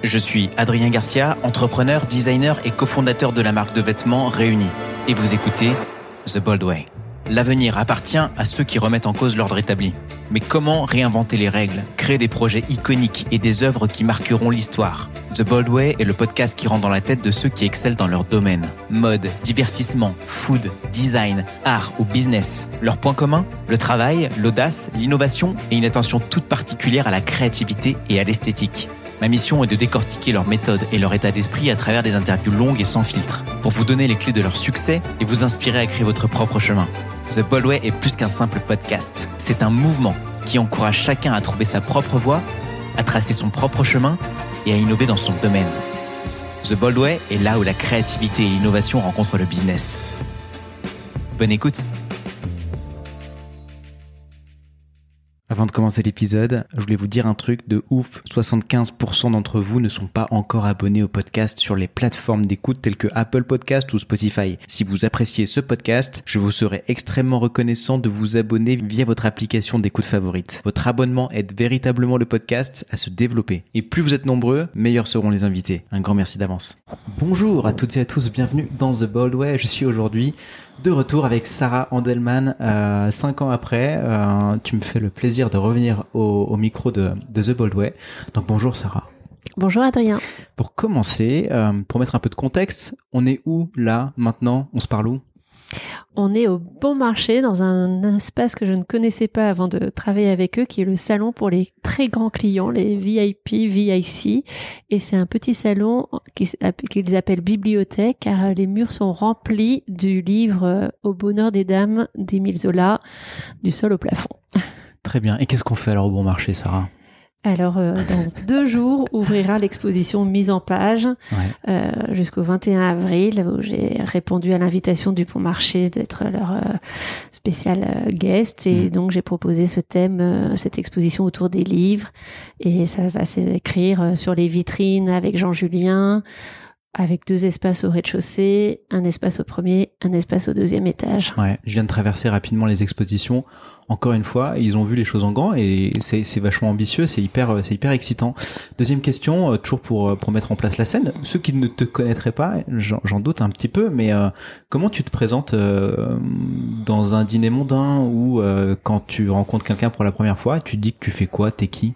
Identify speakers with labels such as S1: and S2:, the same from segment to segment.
S1: Je suis Adrien Garcia, entrepreneur, designer et cofondateur de la marque de vêtements Réunis. Et vous écoutez The Bold Way. L'avenir appartient à ceux qui remettent en cause l'ordre établi. Mais comment réinventer les règles, créer des projets iconiques et des œuvres qui marqueront l'histoire ? The Bold Way est le podcast qui rentre dans la tête de ceux qui excellent dans leur domaine. Mode, divertissement, food, design, art ou business. Leur point commun ? Le travail, l'audace, l'innovation et une attention toute particulière à la créativité et à l'esthétique. Ma mission est de décortiquer leurs méthodes et leur état d'esprit à travers des interviews longues et sans filtre, pour vous donner les clés de leur succès et vous inspirer à créer votre propre chemin. The Bold Way est plus qu'un simple podcast. C'est un mouvement qui encourage chacun à trouver sa propre voie, à tracer son propre chemin et à innover dans son domaine. The Bold Way est là où la créativité et l'innovation rencontrent le business. Bonne écoute. Avant de commencer l'épisode, je voulais vous dire un truc de ouf. 75% d'entre vous ne sont pas encore abonnés au podcast sur les plateformes d'écoute telles que Apple Podcast ou Spotify. Si vous appréciez ce podcast, je vous serais extrêmement reconnaissant de vous abonner via votre application d'écoute favorite. Votre abonnement aide véritablement le podcast à se développer. Et plus vous êtes nombreux, meilleurs seront les invités. Un grand merci d'avance. Bonjour à toutes et à tous, bienvenue dans The Bold Way. Je suis aujourd'hui de retour avec Sarah Handelman, 5 ans après. Tu me fais le plaisir de revenir au micro de The Bold Way. Donc bonjour Sarah.
S2: Bonjour Adrien.
S1: Pour commencer, pour mettre un peu de contexte, on est où là, maintenant ? On se parle où ?
S2: On est au Bon Marché dans un espace que je ne connaissais pas avant de travailler avec eux, qui est le salon pour les très grands clients, les VIP, VIC. Et c'est un petit salon qu'ils appellent bibliothèque, car les murs sont remplis du livre Au bonheur des dames d'Émile Zola, du sol au plafond.
S1: Très bien. Et qu'est-ce qu'on fait alors au Bon Marché, Sarah ?
S2: Alors, dans 2 jours, ouvrira l'exposition Mise en page jusqu'au 21 avril, où j'ai répondu à l'invitation du Bon Marché d'être leur spécial guest. Et donc, j'ai proposé ce thème, cette exposition autour des livres. Et ça va s'écrire sur les vitrines avec Jean Julien, avec 2 espaces au rez-de-chaussée, un espace au premier, un espace au 2e étage. Ouais,
S1: je viens de traverser rapidement les expositions. Encore une fois, ils ont vu les choses en grand et c'est vachement ambitieux, c'est hyper excitant. Deuxième question, toujours pour mettre en place la scène. Ceux qui ne te connaîtraient pas, j'en doute un petit peu, mais comment tu te présentes dans un dîner mondain ou quand tu rencontres quelqu'un pour la première fois, tu te dis que tu fais quoi, t'es qui ?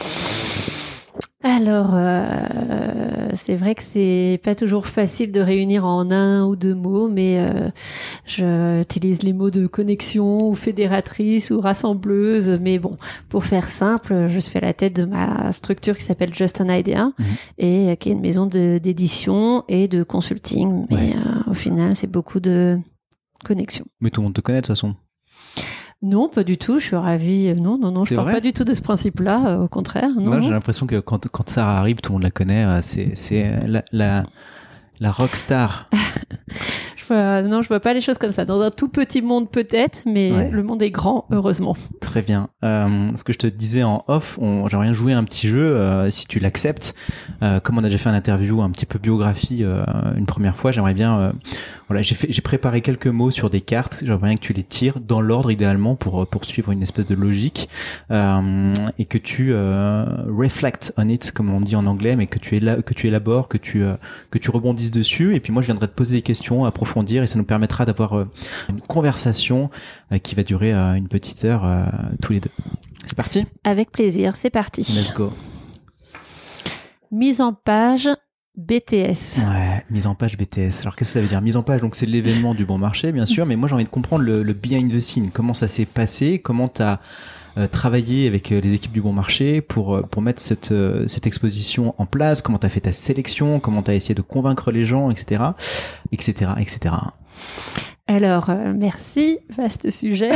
S2: Alors, c'est vrai que c'est pas toujours facile de réunir en 1 ou 2 mots, mais j'utilise les mots de connexion ou fédératrice ou rassembleuse. Mais bon, pour faire simple, je suis à la tête de ma structure qui s'appelle Just an Idea et qui est une maison d'édition et de consulting. Mais au final, c'est beaucoup de connexion.
S1: Mais tout le monde te connaît de toute façon.
S2: Non, pas du tout. Je suis ravie. Non, je parle pas du tout de ce principe-là. Au contraire. Non.
S1: J'ai l'impression que quand Sarah arrive, tout le monde la connaît. C'est la rockstar.
S2: Je vois pas les choses comme ça. Dans un tout petit monde peut-être, mais le monde est grand, heureusement.
S1: Très bien. Ce que je te disais en off, j'aimerais bien jouer un petit jeu, si tu l'acceptes. Comme on a déjà fait un interview un petit peu biographie une première fois, j'aimerais bien... j'ai préparé quelques mots sur des cartes. J'aimerais bien que tu les tires dans l'ordre idéalement pour suivre une espèce de logique et que tu reflect on it, comme on dit en anglais, mais que tu élabores, que tu rebondisses dessus. Et puis moi, je viendrai te poser des questions, approfondir, et ça nous permettra d'avoir une conversation qui va durer une petite heure tous les deux. C'est parti ?
S2: Avec plaisir, c'est parti.
S1: Let's go.
S2: Mise en page BTS.
S1: Ouais, mise en page BTS. Alors qu'est-ce que ça veut dire ? Mise en page, donc c'est l'événement du Bon Marché, bien sûr, mais moi j'ai envie de comprendre le behind the scene. Comment ça s'est passé ? Comment t'as travaillé avec les équipes du Bon Marché pour mettre cette exposition en place ? Comment t'as fait ta sélection ? Comment t'as essayé de convaincre les gens, etc., etc., etc.
S2: Alors, merci, vaste sujet.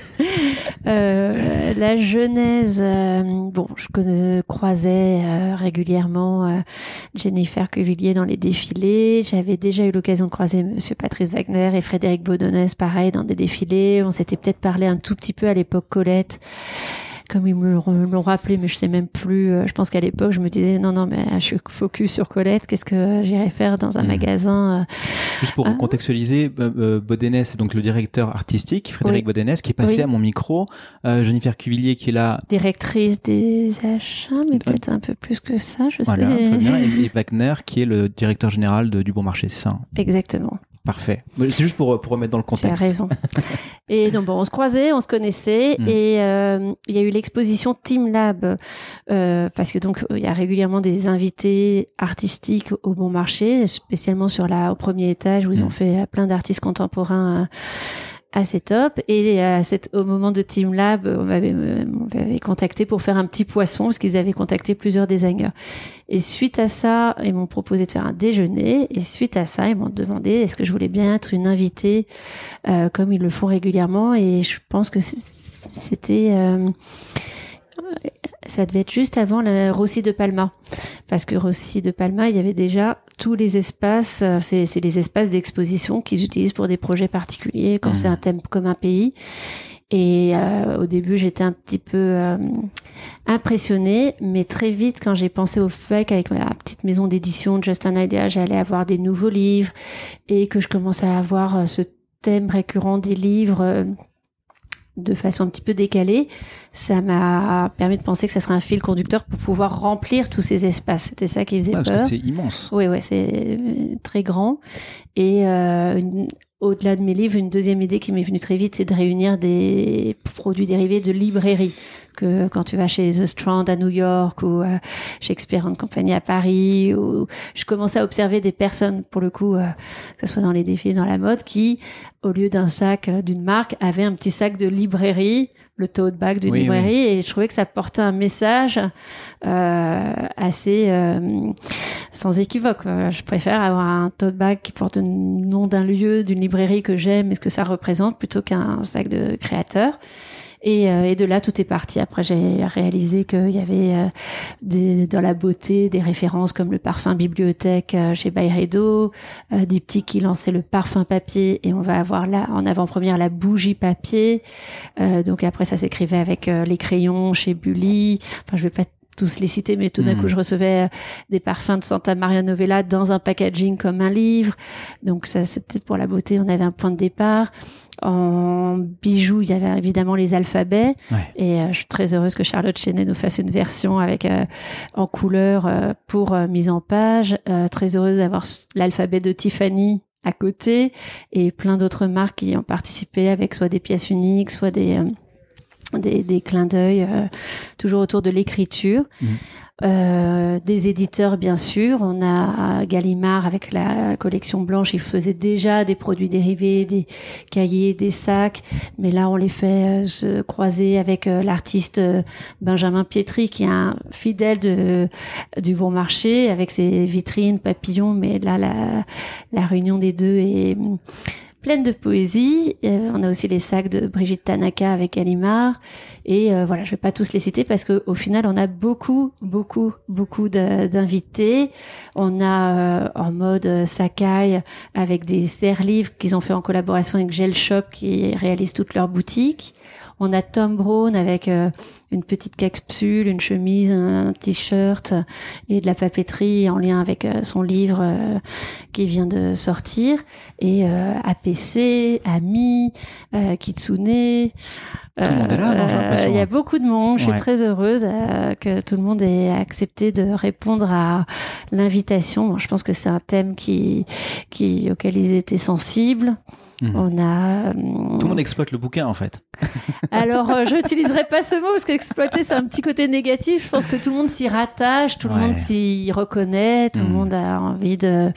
S2: La genèse, je croisais régulièrement Jennifer Cuvillier dans les défilés. J'avais déjà eu l'occasion de croiser Monsieur Patrice Wagner et Frédéric Baudonès, pareil, dans des défilés. On s'était peut-être parlé un tout petit peu à l'époque Colette. comme ils me l'ont rappelé, mais je sais même plus. Je pense qu'à l'époque, je me disais non, mais je suis focus sur Colette. Qu'est-ce que j'irais faire dans un magasin
S1: Juste pour contextualiser, Bodenès, c'est donc le directeur artistique, Frédéric Bodenès, qui est passé à mon micro. Jennifer Cuvillier, qui est là.
S2: Directrice des achats, mais peut-être un peu plus que ça, je sais.
S1: Très bien. Et Wagner, qui est le directeur général du Bon Marché, c'est ça?
S2: Exactement.
S1: Parfait. C'est juste pour remettre dans le contexte.
S2: Tu as raison. Et donc, on se croisait, on se connaissait. Et il y a eu l'exposition Team Lab, parce que donc, il y a régulièrement des invités artistiques au Bon Marché, spécialement au premier étage où ils ont fait plein d'artistes contemporains assez top. Et au moment de Team Lab, on m'avait contacté pour faire un petit poisson parce qu'ils avaient contacté plusieurs designers. Et suite à ça, ils m'ont proposé de faire un déjeuner. Et suite à ça, ils m'ont demandé est-ce que je voulais bien être une invitée comme ils le font régulièrement. Et je pense que c'était... ça devait être juste avant le Rossi de Palma. Parce que Rossi de Palma, il y avait déjà tous les espaces, c'est les espaces d'exposition qu'ils utilisent pour des projets particuliers, quand c'est un thème comme un pays. Et au début, j'étais un petit peu impressionnée, mais très vite, quand j'ai pensé au fait qu'avec ma petite maison d'édition Just an Idea, j'allais avoir des nouveaux livres et que je commençais à avoir ce thème récurrent des livres de façon un petit peu décalée, ça m'a permis de penser que ça serait un fil conducteur pour pouvoir remplir tous ces espaces. C'était ça qui faisait peur.
S1: Parce que c'est immense.
S2: Oui, c'est très grand. Et au-delà de mes livres, une deuxième idée qui m'est venue très vite, c'est de réunir des produits dérivés de librairie. Que quand tu vas chez The Strand à New York ou Shakespeare & Company à Paris, où je commençais à observer des personnes, pour le coup, que ce soit dans les défilés, dans la mode, qui, au lieu d'un sac d'une marque, avaient un petit sac de librairie, le tote bag d'une librairie, et je trouvais que ça portait un message assez sans équivoque. Je préfère avoir un tote bag qui porte le nom d'un lieu, d'une librairie que j'aime et ce que ça représente, plutôt qu'un sac de créateur. Et de là, tout est parti. Après, j'ai réalisé qu'il y avait dans la beauté des références comme le parfum bibliothèque chez Byredo, Diptyque qui lançait le parfum papier, et on va avoir là en avant-première la bougie papier. Donc après, ça s'écrivait avec les crayons chez Bully. Enfin, je vais pas tous les citer, mais tout d'un coup, je recevais des parfums de Santa Maria Novella dans un packaging comme un livre. Donc ça, c'était pour la beauté. On avait un point de départ. En bijoux, il y avait évidemment les alphabets. Et je suis très heureuse que Charlotte Chenet nous fasse une version avec en couleur pour mise en page. Très heureuse d'avoir l'alphabet de Tiffany à côté et plein d'autres marques qui ont participé avec soit des pièces uniques, soit des clins d'œil, toujours autour de l'écriture. Des éditeurs, bien sûr. On a Gallimard avec la collection blanche. Ils faisaient déjà des produits dérivés, des cahiers, des sacs. Mais là, on les fait se croiser avec l'artiste Benjamin Pietri, qui est un fidèle du Bon Marché, avec ses vitrines, papillons. Mais là, la réunion des deux est pleine de poésie. On a aussi les sacs de Brigitte Tanaka avec Gallimard. Et voilà, je vais pas tous les citer parce que au final, on a beaucoup d'invités. On a en mode Sakai avec des serre-livres qu'ils ont fait en collaboration avec Gel Shop qui réalisent toutes leurs boutiques. On a Tom Brown avec une petite capsule, une chemise, un t-shirt et de la papeterie en lien avec son livre qui vient de sortir. Et APC, Ami, Kitsune.
S1: Tout le monde est là, non, j'ai l'impression.
S2: Il y a beaucoup de monde. Je suis très heureuse que tout le monde ait accepté de répondre à l'invitation. Bon, je pense que c'est un thème auquel ils étaient sensibles. On a
S1: tout le monde exploite le bouquin en fait.
S2: Alors je n'utiliserai pas ce mot parce qu'exploiter c'est un petit côté négatif. Je pense que tout le monde s'y rattache, tout le monde s'y reconnaît, tout le monde a envie de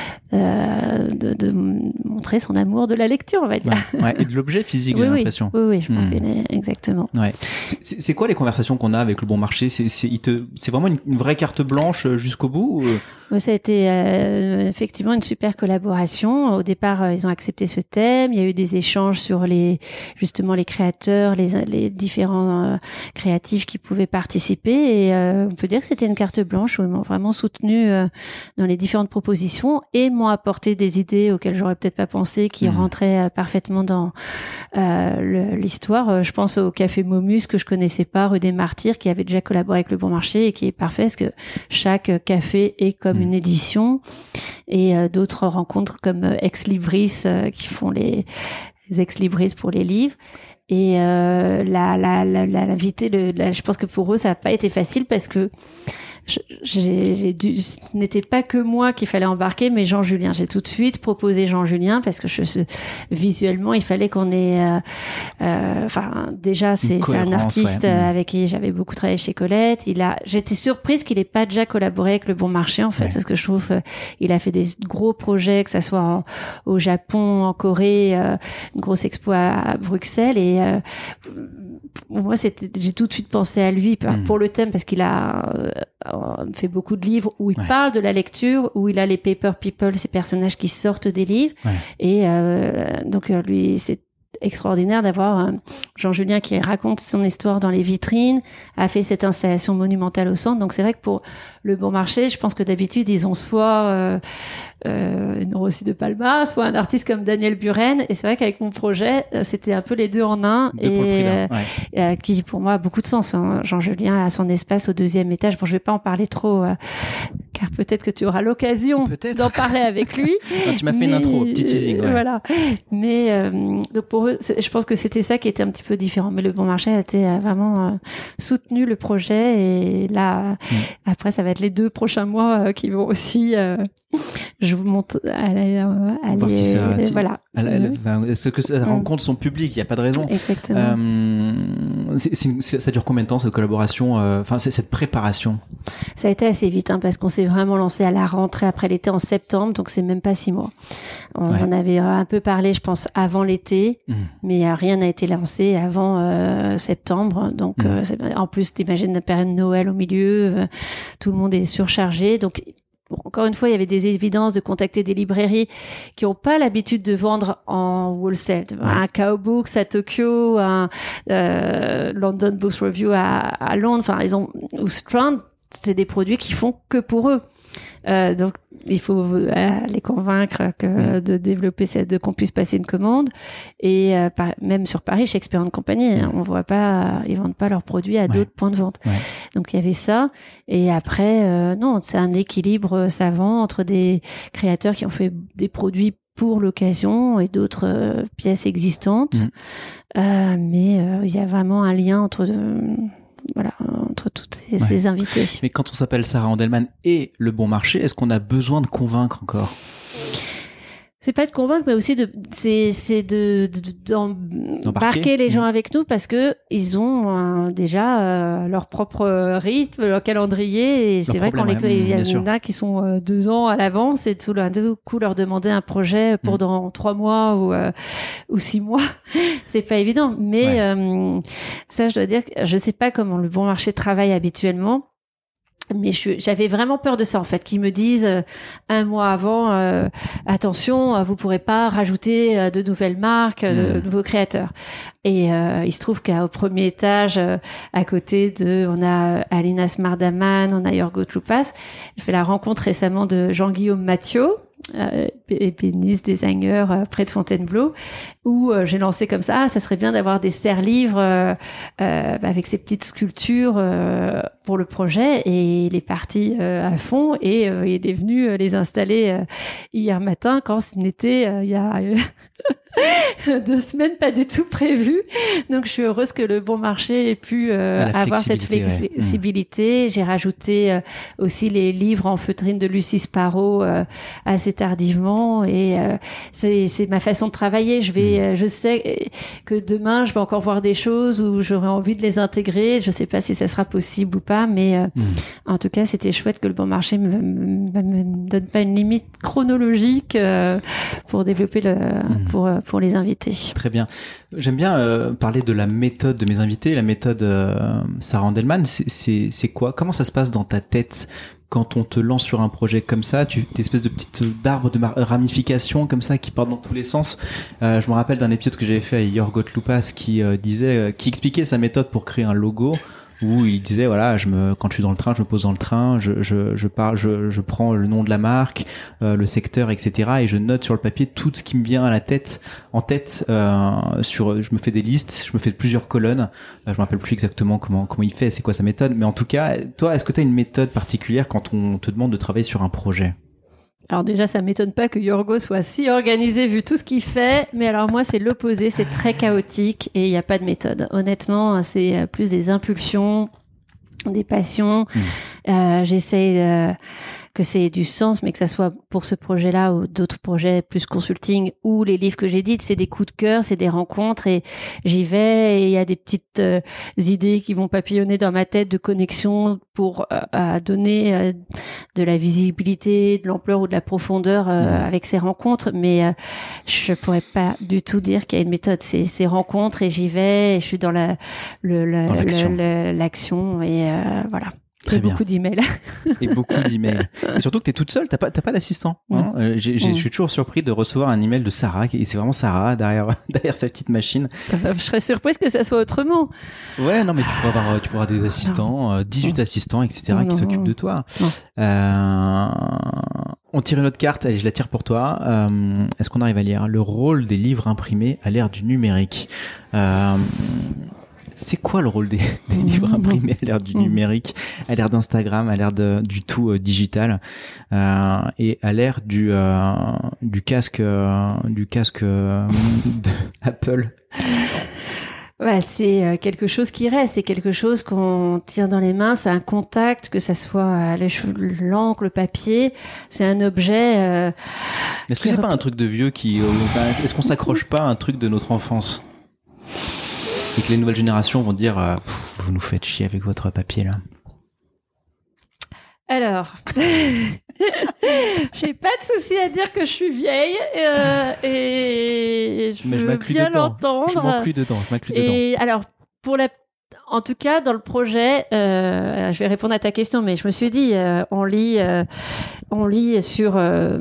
S2: montrer son amour de la lecture, on va dire.
S1: Et de l'objet physique, j'ai l'impression.
S2: Oui, je pense qu'elle est exactement.
S1: C'est quoi les conversations qu'on a avec le Bon Marché? C'est vraiment une vraie carte blanche jusqu'au bout ou...
S2: Ça a été effectivement une super collaboration. Au départ, ils ont accepté ce thème. Il y a eu des échanges sur justement les créateurs, les différents créatifs qui pouvaient participer. Et on peut dire que c'était une carte blanche où ils m'ont vraiment soutenu dans les différentes propositions. Et m'ont apporté des idées auxquelles j'aurais peut-être pas pensé, qui rentraient parfaitement dans l'histoire. Je pense au Café Momus que je connaissais pas, rue des Martyrs, qui avait déjà collaboré avec Le Bon Marché et qui est parfait parce que chaque café est comme une édition, et d'autres rencontres comme Ex Libris qui font les Ex Libris pour les livres. Et l'invité, je pense que pour eux ça n'a pas été facile parce que ce n'était pas que moi qu'il fallait embarquer, mais Jean Julien. J'ai tout de suite proposé Jean Julien parce que visuellement, il fallait qu'on ait, déjà, c'est un artiste avec qui j'avais beaucoup travaillé chez Colette. J'étais surprise qu'il ait pas déjà collaboré avec Le Bon Marché, en fait, parce que je trouve, il a fait des gros projets, que ça soit au Japon, en Corée, une grosse expo à Bruxelles, et moi, j'ai tout de suite pensé à lui pour le thème, parce qu'il a fait beaucoup de livres où il parle de la lecture, où il a les paper people, ces personnages qui sortent des livres. Et donc, lui, c'est extraordinaire d'avoir Jean Julien qui raconte son histoire dans les vitrines, a fait cette installation monumentale au centre. Donc, c'est vrai que pour Le Bon Marché, je pense que d'habitude, ils ont soit une Rossi de Palma, soit un artiste comme Daniel Buren. Et c'est vrai qu'avec mon projet, c'était un peu les deux en un, qui pour moi a beaucoup de sens. Jean Julien a son espace au 2e étage. Bon, je vais pas en parler trop, car peut-être que tu auras l'occasion d'en parler avec lui.
S1: Non, tu m'as fait une intro, petit teasing.
S2: Voilà. Mais donc pour eux, je pense que c'était ça qui était un petit peu différent. Mais Le Bon Marché a été vraiment soutenu le projet, et là, après, ça va être les 2 prochains mois qui vont aussi. Je vous montre. Voilà.
S1: Est-ce que ça rencontre son public? Il n'y a pas de raison.
S2: Exactement.
S1: Ça dure combien de temps, cette collaboration, cette préparation?
S2: Ça a été assez vite, parce qu'on s'est vraiment lancé à la rentrée après l'été, en septembre, donc c'est même pas 6 mois. On en avait un peu parlé, je pense, avant l'été, mais rien n'a été lancé avant septembre. Donc, en plus, t'imagines la période de Noël au milieu, tout le monde est surchargé, donc. Encore une fois, il y avait des évidences de contacter des librairies qui n'ont pas l'habitude de vendre en wholesale. Un Kao Books à Tokyo, un London Books Review à Londres, ou Strand, c'est des produits qui font que pour eux. Donc, il faut les convaincre de développer qu'on puisse passer une commande. Et même sur Paris, Shakespeare & Company, on voit pas, ils vendent pas leurs produits à d'autres points de vente. Donc il y avait ça. Et après, non, c'est un équilibre savant entre des créateurs qui ont fait des produits pour l'occasion et d'autres pièces existantes. Mais il y a vraiment un lien entre toutes ces invités.
S1: Mais quand on s'appelle Sarah Andelman et Le Bon Marché, est-ce qu'on a besoin de convaincre encore?
S2: C'est pas de convaincre, mais aussi d'embarquer les gens avec nous, parce que ils ont déjà leur propre rythme, leur calendrier, et c'est vrai qu'il y en a qui sont 2 ans à l'avance, et tout d'un coup leur demander un projet pour dans 3 mois ou 6 mois, c'est pas évident. Mais ça, je dois dire que je sais pas comment Le Bon Marché travaille habituellement. Mais j'avais vraiment peur de ça, en fait, qu'ils me disent 1 mois avant, attention, vous pourrez pas rajouter de nouvelles marques, de nouveaux créateurs. Et il se trouve qu'au 1er étage, à côté on a Alina Smardaman, on a Yorgo Tloupas. J'ai fait la rencontre récemment de Jean-Guillaume Mathieu, ébéniste, designer près de Fontainebleau, où j'ai lancé comme ça, ça serait bien d'avoir des serre-livres avec ces petites sculptures pour le projet, et il est parti à fond, et il est venu les installer hier matin, quand ce n'était il y a 2 semaines pas du tout prévu. Donc je suis heureuse que Le Bon Marché ait pu avoir cette flexibilité. J'ai rajouté aussi les livres en feutrine de Lucie Sparrow assez tardivement, et c'est ma façon de travailler. Je sais que demain je vais encore voir des choses où j'aurai envie de les intégrer. Je sais pas si ça sera possible ou pas, mais en tout cas c'était chouette que Le Bon Marché me donne pas une limite chronologique pour développer pour les invités.
S1: Très bien. J'aime bien parler de la méthode de mes invités. La méthode Sarah Andelman, c'est quoi? Comment ça se passe dans ta tête quand on te lance sur un projet comme ça? T'es espèce de petite d'arbre de ramification comme ça qui part dans tous les sens. Je me rappelle d'un épisode que j'avais fait avec Yorgo Tloupas qui expliquait sa méthode pour créer un logo. où il disait voilà, quand je suis dans le train, je me pose dans le train, je prends le nom de la marque, le secteur, etc. et je note sur le papier tout ce qui me vient à la tête, je me fais des listes, je me fais plusieurs colonnes. Je me rappelle plus exactement comment il fait, c'est quoi sa méthode, mais en tout cas, toi, est-ce que tu as une méthode particulière quand on te demande de travailler sur un projet?
S2: Alors déjà, ça m'étonne pas que Yorgo soit si organisé vu tout ce qu'il fait, mais alors moi, c'est l'opposé, c'est très chaotique et il n'y a pas de méthode. Honnêtement, c'est plus des impulsions, des passions. J'essaie que ça ait du sens, mais que ça soit pour ce projet-là ou d'autres projets plus consulting ou les livres que j'édite, c'est des coups de cœur, c'est des rencontres et j'y vais et il y a des petites idées qui vont papillonner dans ma tête de connexion pour donner de la visibilité, de l'ampleur ou de la profondeur avec ces rencontres, mais je pourrais pas du tout dire qu'il y a une méthode. C'est ces rencontres et j'y vais et je suis dans l'action et voilà.
S1: Très bien.
S2: Beaucoup d'emails.
S1: Et beaucoup d'emails. Et surtout que t'es toute seule, t'as pas d'assistant. Hein. Je suis toujours surpris de recevoir un email de Sarah, et c'est vraiment Sarah derrière sa petite machine.
S2: Je serais surprise que ça soit autrement.
S1: Ouais, non, mais tu pourras avoir des assistants, 18 assistants, etc., qui s'occupent de toi. On tire une autre carte, allez, je la tire pour toi. Est-ce qu'on arrive à lire le rôle des livres imprimés à l'ère du numérique? C'est quoi le rôle des livres imprimés à l'ère du numérique, à l'ère d'Instagram, à l'ère du tout digital, et à l'ère du casque d'Apple?
S2: Ouais, c'est quelque chose qui reste, c'est quelque chose qu'on tient dans les mains, c'est un contact, que ça soit l'encre, le papier, c'est un objet.
S1: Est-ce que c'est pas un truc de vieux est-ce qu'on s'accroche pas à un truc de notre enfance? Et que les nouvelles générations vont dire vous nous faites chier avec votre papier là.
S2: Alors, j'ai pas de souci à dire que je suis vieille et je veux bien l'entendre.
S1: Je m'inclus dedans.
S2: Et alors, en tout cas, dans le projet, je vais répondre à ta question, mais je me suis dit, on lit sur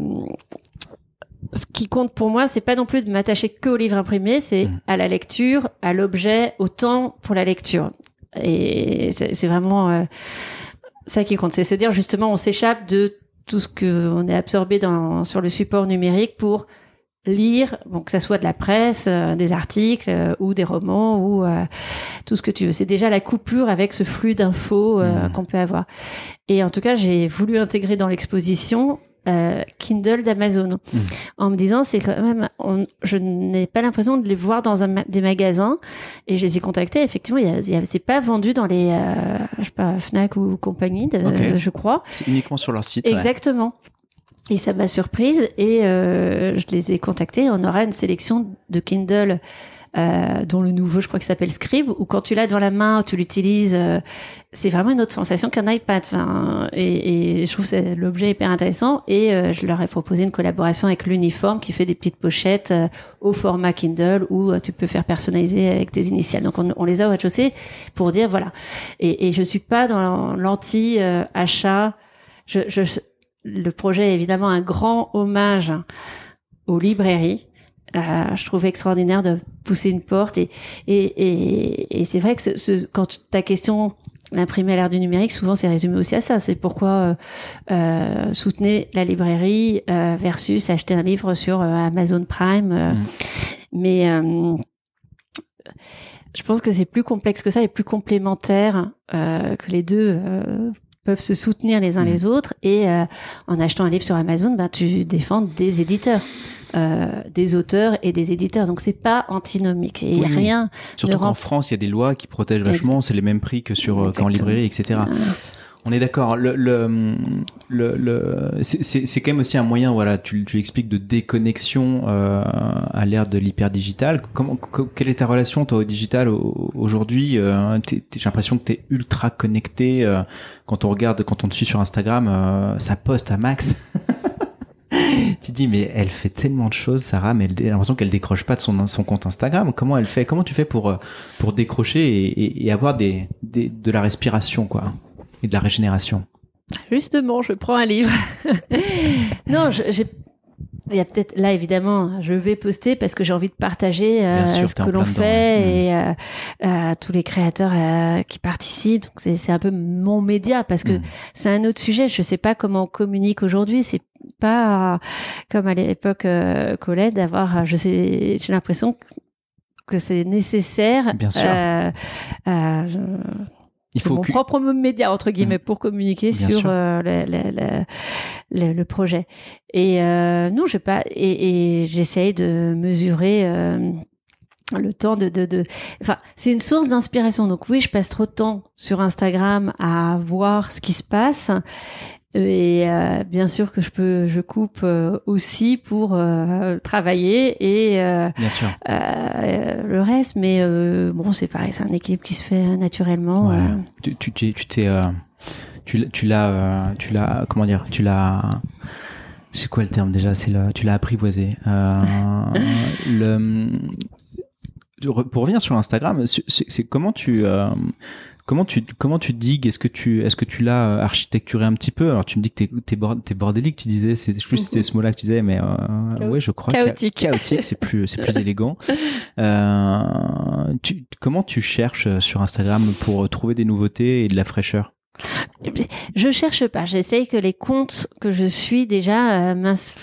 S2: ce qui compte pour moi, c'est pas non plus de m'attacher que au livre imprimé, c'est à la lecture, à l'objet, au temps pour la lecture. Et c'est vraiment ça qui compte. C'est se dire justement, on s'échappe de tout ce qu'on est absorbé sur le support numérique pour lire, bon, que ça soit de la presse, des articles ou des romans ou tout ce que tu veux. C'est déjà la coupure avec ce flux d'infos qu'on peut avoir. Et en tout cas, j'ai voulu intégrer dans l'exposition Kindle d'Amazon en me disant c'est quand même je n'ai pas l'impression de les voir dans des magasins et je les ai contactés, effectivement c'est pas vendu dans les je sais pas, Fnac ou compagnie je crois,
S1: c'est uniquement sur leur site.
S2: Exactement. Et ça m'a surprise et je les ai contactés. On aura une sélection de Kindle dont le nouveau, je crois, qui s'appelle Scribe, où quand tu l'as dans la main, tu l'utilises, c'est vraiment une autre sensation qu'un iPad. Enfin, et je trouve que l'objet hyper intéressant. Et je leur ai proposé une collaboration avec l'Uniforme qui fait des petites pochettes au format Kindle où tu peux faire personnaliser avec tes initiales. Donc on les a au rez-de-chaussée pour dire voilà. Et je suis pas dans l'anti-achat. Le projet est évidemment un grand hommage aux librairies. Je trouvais extraordinaire de pousser une porte et c'est vrai que quand ta question l'imprimer à l'ère du numérique, souvent c'est résumé aussi à ça. C'est pourquoi soutenez la librairie versus acheter un livre sur Amazon Prime. Mais je pense que c'est plus complexe que ça et plus complémentaire que les deux peuvent se soutenir les uns les autres. Et en achetant un livre sur Amazon, tu défends des éditeurs. Des auteurs et des éditeurs, donc c'est pas antinomique et rien.
S1: Surtout qu'en France il y a des lois qui protègent vachement, c'est les mêmes prix que qu'en librairie, etc. On est d'accord. C'est quand même aussi un moyen, voilà, tu expliques, de déconnexion à l'ère de l'hyper digital. Quelle est ta relation toi au digital aujourd'hui? J'ai l'impression que t'es ultra connecté. Quand on te suit sur Instagram, ça poste à max. Tu dis mais elle fait tellement de choses, Sarah, mais j'ai l'impression qu'elle décroche pas de son compte Instagram. Comment elle fait? Comment tu fais pour décrocher et avoir de la respiration, quoi, et de la régénération?
S2: Justement, je prends un livre. Non, il y a peut-être là évidemment, je vais poster parce que j'ai envie de partager ce que l'on fait et tous les créateurs qui participent. Donc c'est un peu mon média parce que c'est un autre sujet. Je sais pas comment on communique aujourd'hui. C'est pas comme à l'époque Colette d'avoir. J'ai l'impression que c'est nécessaire.
S1: Bien sûr.
S2: Il faut mon propre média entre guillemets pour communiquer
S1: Bien
S2: sur
S1: sûr.
S2: le projet. Et non, j'ai pas et j'essaye de mesurer le temps enfin, c'est une source d'inspiration. Donc oui, je passe trop de temps sur Instagram à voir ce qui se passe. Et bien sûr que je coupe aussi pour travailler et
S1: bien sûr.
S2: le reste, mais bon, c'est pareil, c'est un équilibre qui se fait naturellement.
S1: Ouais. Tu l'as comment dire, c'est quoi le terme déjà, tu l'as apprivoisé. Pour revenir sur Instagram, c'est comment tu digues? Est-ce que tu l'as architecturé un petit peu? Alors tu me dis que t'es bordélique, tu disais, je sais plus si c'était ce mot-là que tu disais, mais ouais, je crois.
S2: Chaotique,
S1: c'est plus élégant. Comment tu cherches sur Instagram pour trouver des nouveautés et de la fraîcheur?
S2: Je cherche pas. J'essaye que les comptes que je suis déjà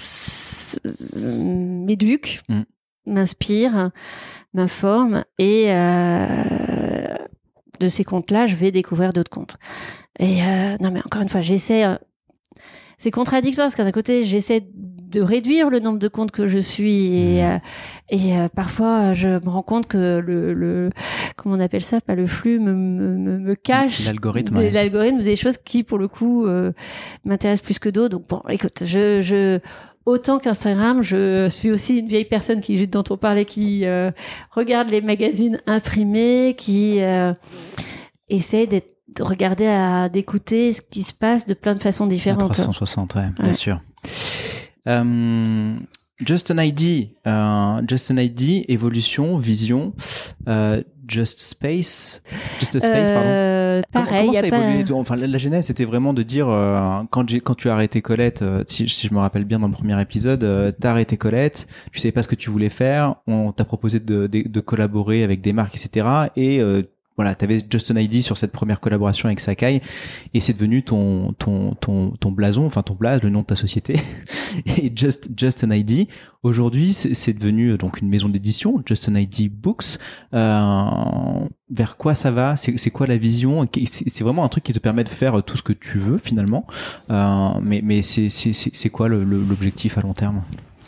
S2: m'éduquent, m'inspirent, m'informent et de ces comptes-là, je vais découvrir d'autres comptes. Et non, mais encore une fois, j'essaie. C'est contradictoire parce qu'à d'un côté, j'essaie de réduire le nombre de comptes que je suis et parfois je me rends compte que le comment on appelle ça, pas le flux me cache l'algorithme des choses qui pour le coup m'intéressent plus que d'autres. Donc bon, écoute, autant qu'Instagram, je suis aussi une vieille personne dont on parlait, qui regarde les magazines imprimés, qui essaie de regarder, d'écouter ce qui se passe de plein de façons différentes.
S1: 360, ouais. Bien sûr. Just an ID, évolution, vision, Just a Space, pardon.
S2: Pareil,
S1: comment ça a évolué? Enfin, la genèse, c'était vraiment de dire, quand tu as arrêté Colette, si je me rappelle bien dans le premier épisode, t'as arrêté Colette, tu savais pas ce que tu voulais faire, on t'a proposé de collaborer avec des marques, etc. Et voilà, t'avais Just an ID sur cette première collaboration avec Sakai, et c'est devenu ton blason, enfin ton blaze, le nom de ta société. Et Just an ID, aujourd'hui, c'est devenu donc une maison d'édition, Just an ID Books. Vers quoi ça va? C'est quoi la vision? C'est vraiment un truc qui te permet de faire tout ce que tu veux finalement. Mais c'est quoi l'objectif à long terme?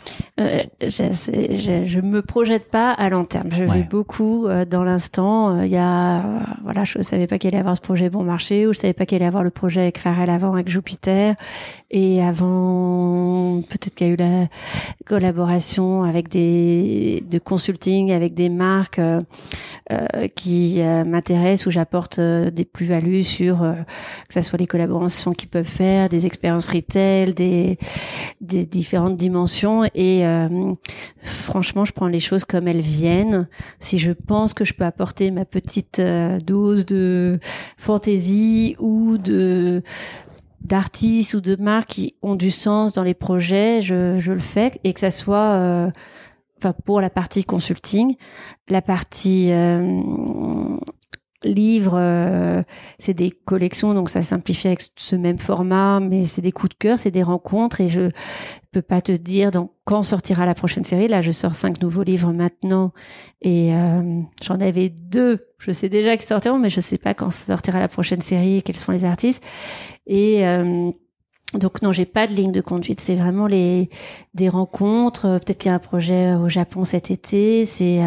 S2: Je me projette pas à long terme. Je vis beaucoup dans l'instant. Voilà, je savais pas qu'il allait avoir ce projet Bon Marché, ou je savais pas qu'il allait avoir le projet avec Pharrell avant, avec Jupiter, et avant peut-être qu'il y a eu la collaboration avec de consulting avec des marques qui m'intéressent, où j'apporte des plus-values sur que ça soit les collaborations qu'ils peuvent faire, des expériences retail, des différentes dimensions. Et franchement, je prends les choses comme elles viennent. Si je pense que je peux apporter ma petite dose de fantaisie ou d'artistes ou de marques qui ont du sens dans les projets, je le fais, et que ça soit pour la partie consulting, la partie livre, c'est des collections, donc ça simplifie avec ce même format, mais c'est des coups de cœur, c'est des rencontres, et je peux pas te dire quand sortira la prochaine série. Là, je sors 5 nouveaux livres maintenant, et j'en avais 2. Je sais déjà qu'ils sortiront, mais je sais pas quand sortira la prochaine série et quels sont les artistes. Et donc non, j'ai pas de ligne de conduite. C'est vraiment des rencontres. Peut-être qu'il y a un projet au Japon cet été.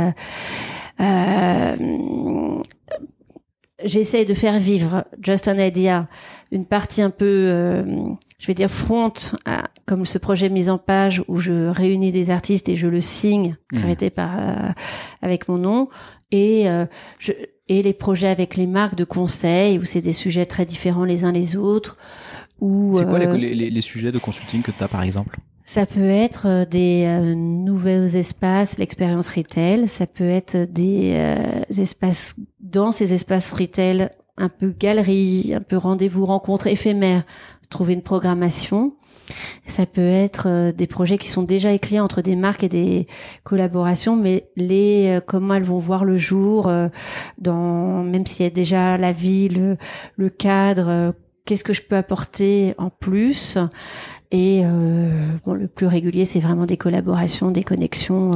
S2: J'essaye de faire vivre Just an Idea, une partie un peu, je vais dire front, comme ce projet mise en page où je réunis des artistes et je le signe, arrêté avec mon nom, et les projets avec les marques de conseil où c'est des sujets très différents les uns les autres.
S1: C'est quoi les sujets de consulting que tu as par exemple?
S2: Ça peut être des nouveaux espaces, l'expérience retail. Ça peut être des espaces, dans ces espaces retail, un peu galerie, un peu rendez-vous, rencontre éphémère, trouver une programmation. Ça peut être des projets qui sont déjà écrits entre des marques et des collaborations, mais comment elles vont voir le jour, même s'il y a déjà la vie, le cadre, qu'est-ce que je peux apporter en plus. Et le plus régulier, c'est vraiment des collaborations, des connexions.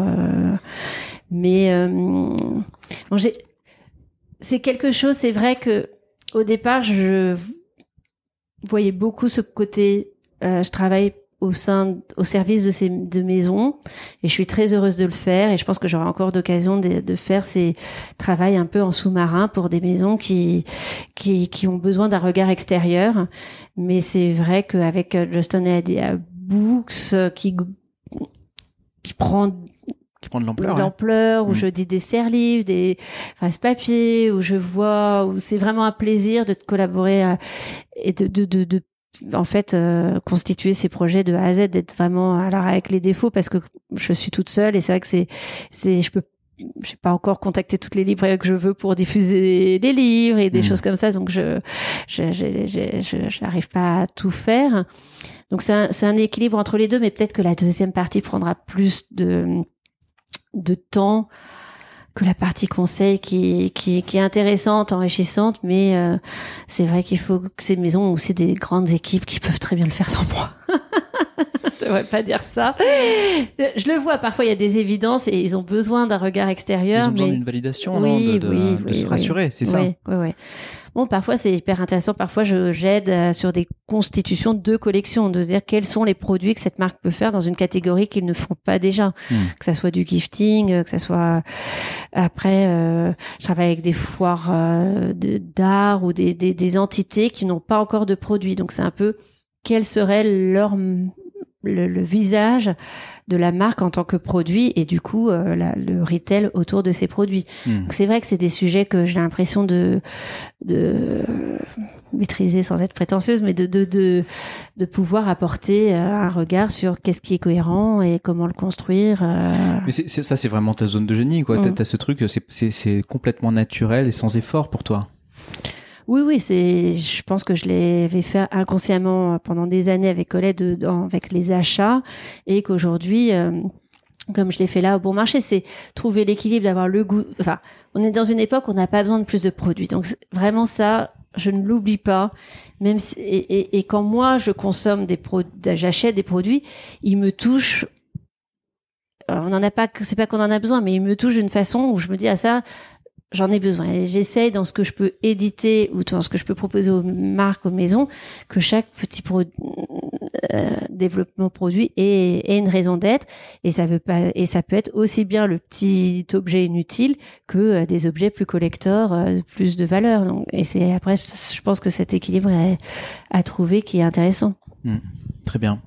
S2: C'est quelque chose. C'est vrai que au départ, je voyais beaucoup ce côté. Je travaille au service de maisons et je suis très heureuse de le faire et je pense que j'aurai encore d'occasion de faire ces travails un peu en sous-marin pour des maisons qui ont besoin d'un regard extérieur. Mais c'est vrai qu'avec Just an Idea Books qui prend
S1: de
S2: l'ampleur, où je dis des serre-livres, des papiers, où où c'est vraiment un plaisir de collaborer et de en fait constituer ces projets de A à Z, d'être vraiment alors avec les défauts parce que je suis toute seule et c'est vrai que j'ai pas encore contacté toutes les librairies que je veux pour diffuser des livres et des choses comme ça, donc je n'arrive pas à tout faire. Donc c'est un équilibre entre les deux, mais peut-être que la deuxième partie prendra plus de temps que la partie conseil qui est intéressante, enrichissante, mais c'est vrai qu'il faut que ces maisons ont aussi des grandes équipes qui peuvent très bien le faire sans moi. Je devrais pas dire ça. Je le vois, parfois il y a des évidences et ils ont besoin d'un regard extérieur.
S1: Ils ont besoin d'une validation, de se rassurer, c'est ça?
S2: Oui. Bon, parfois c'est hyper intéressant. Parfois j'aide sur des constitutions de collections, de dire quels sont les produits que cette marque peut faire dans une catégorie qu'ils ne font pas déjà. Que ça soit du gifting, que ça soit après, je travaille avec des foires d'art ou des entités qui n'ont pas encore de produits. Donc c'est un peu quel serait le visage de la marque en tant que produit et du coup le retail autour de ces produits. Donc c'est vrai que c'est des sujets que j'ai l'impression de maîtriser sans être prétentieuse, mais de pouvoir apporter un regard sur qu'est-ce qui est cohérent et comment le construire.
S1: Mais ça c'est vraiment ta zone de génie, quoi. T'as ce truc, c'est complètement naturel et sans effort pour toi.
S2: Oui, je pense que je l'avais fait inconsciemment pendant des années avec Colette avec les achats et qu'aujourd'hui, comme je l'ai fait là au bon marché, c'est trouver l'équilibre, d'avoir le goût. Enfin, on est dans une époque où on n'a pas besoin de plus de produits. Donc vraiment ça, je ne l'oublie pas. Même si, et quand moi je consomme j'achète des produits, ils me touchent. On n'en a pas, c'est pas qu'on en a besoin, mais ils me touchent d'une façon où je me dis ça. J'en ai besoin et j'essaye dans ce que je peux éditer ou dans ce que je peux proposer aux marques, aux maisons, que chaque petit développement produit ait une raison d'être et ça peut être aussi bien le petit objet inutile que des objets plus collector, plus de valeur. Donc, après, je pense que cet équilibre est à trouver qui est intéressant.
S1: Très bien.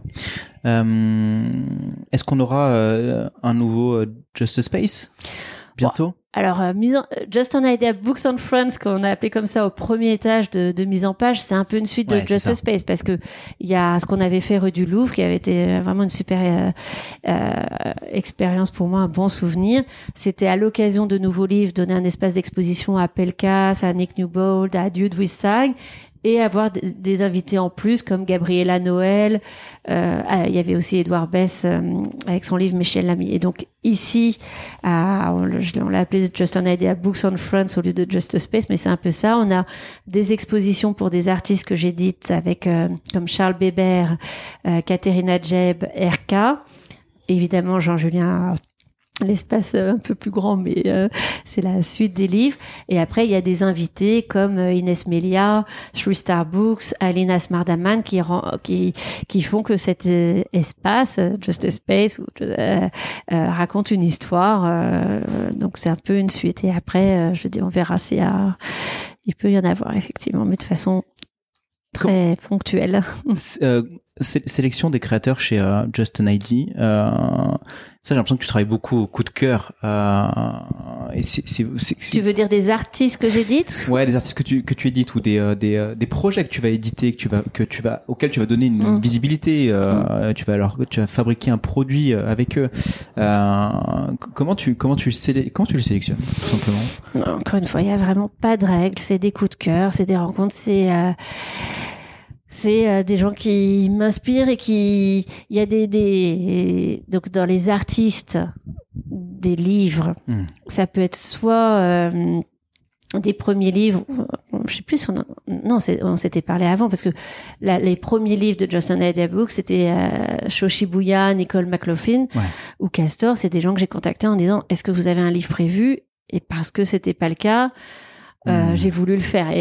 S1: Est-ce qu'on aura un nouveau Just a Space bientôt?
S2: Alors, Just an Idea Books on Friends, qu'on a appelé comme ça au premier étage de mise en page, c'est un peu une suite de Just a Space parce que il y a ce qu'on avait fait rue du Louvre qui avait été vraiment une super expérience pour moi, un bon souvenir. C'était à l'occasion de nouveaux livres, donner un espace d'exposition à Pelkas, à Nick Newbold, à Dude with Sag, et avoir des invités en plus comme Gabriella Noël. Il y avait aussi Édouard Bess avec son livre Michel Lamy. Et donc ici, on l'a appelé Just an Idea Books on Friends au lieu de Just a Space, mais c'est un peu ça. On a des expositions pour des artistes que j'édite avec comme Charles Bébert, Katerina Djeb, RK. Évidemment, Jean-Julien l'espace un peu plus grand, mais c'est la suite des livres. Et après, il y a des invités comme Inès Melia, Three Star Books, Alina Smardaman qui font que cet espace, Just a Space, raconte une histoire. Donc, c'est un peu une suite. Et après, je dis, on verra il peut y en avoir, effectivement, mais de façon très ponctuelle.
S1: sélection des créateurs chez Just an ID. Ça, j'ai l'impression que tu travailles beaucoup au coup de cœur. Et
S2: tu veux dire des artistes que j'édite?
S1: Ouais, des artistes que tu édites ou des projets que tu vas éditer, auxquels tu vas donner une visibilité. Tu vas fabriquer un produit avec eux. Comment tu le sélectionnes, tout simplement?
S2: Encore une fois, il y a vraiment pas de règles. C'est des coups de cœur, c'est des rencontres, c'est des gens qui m'inspirent et il y a donc dans les artistes, des livres. Ça peut être soit des premiers livres, je sais plus, on s'était parlé avant parce que les premiers livres de Just an Idea Book, c'était Shoshi Bouya, Nicole McLaughlin ou Castor. C'est des gens que j'ai contactés en disant est-ce que vous avez un livre prévu? Et parce que c'était pas le cas, j'ai voulu le faire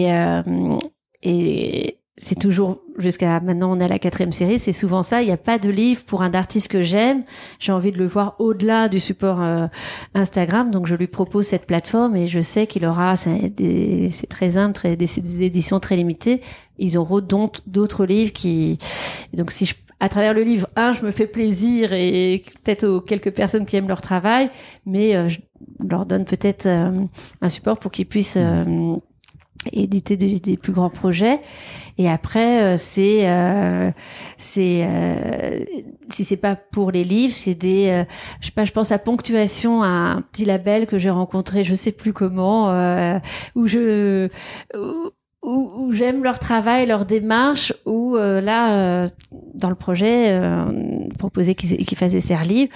S2: et c'est toujours, jusqu'à maintenant, on est à la 4e série, c'est souvent ça, il n'y a pas de livre pour un artiste que j'aime, j'ai envie de le voir au-delà du support Instagram, donc je lui propose cette plateforme et je sais qu'il aura, c'est très humble, des éditions très limitées, ils auront d'autres livres donc si à travers le livre, je me fais plaisir et peut-être aux quelques personnes qui aiment leur travail, mais je leur donne peut-être un support pour qu'ils puissent éditer des plus grands projets. Et après si c'est pas pour les livres, c'est je pense à Ponctuation, un petit label que j'ai rencontré, je sais plus comment, où j'aime leur travail, leur démarche, où dans le projet proposé qu'ils fassent des serre-livres,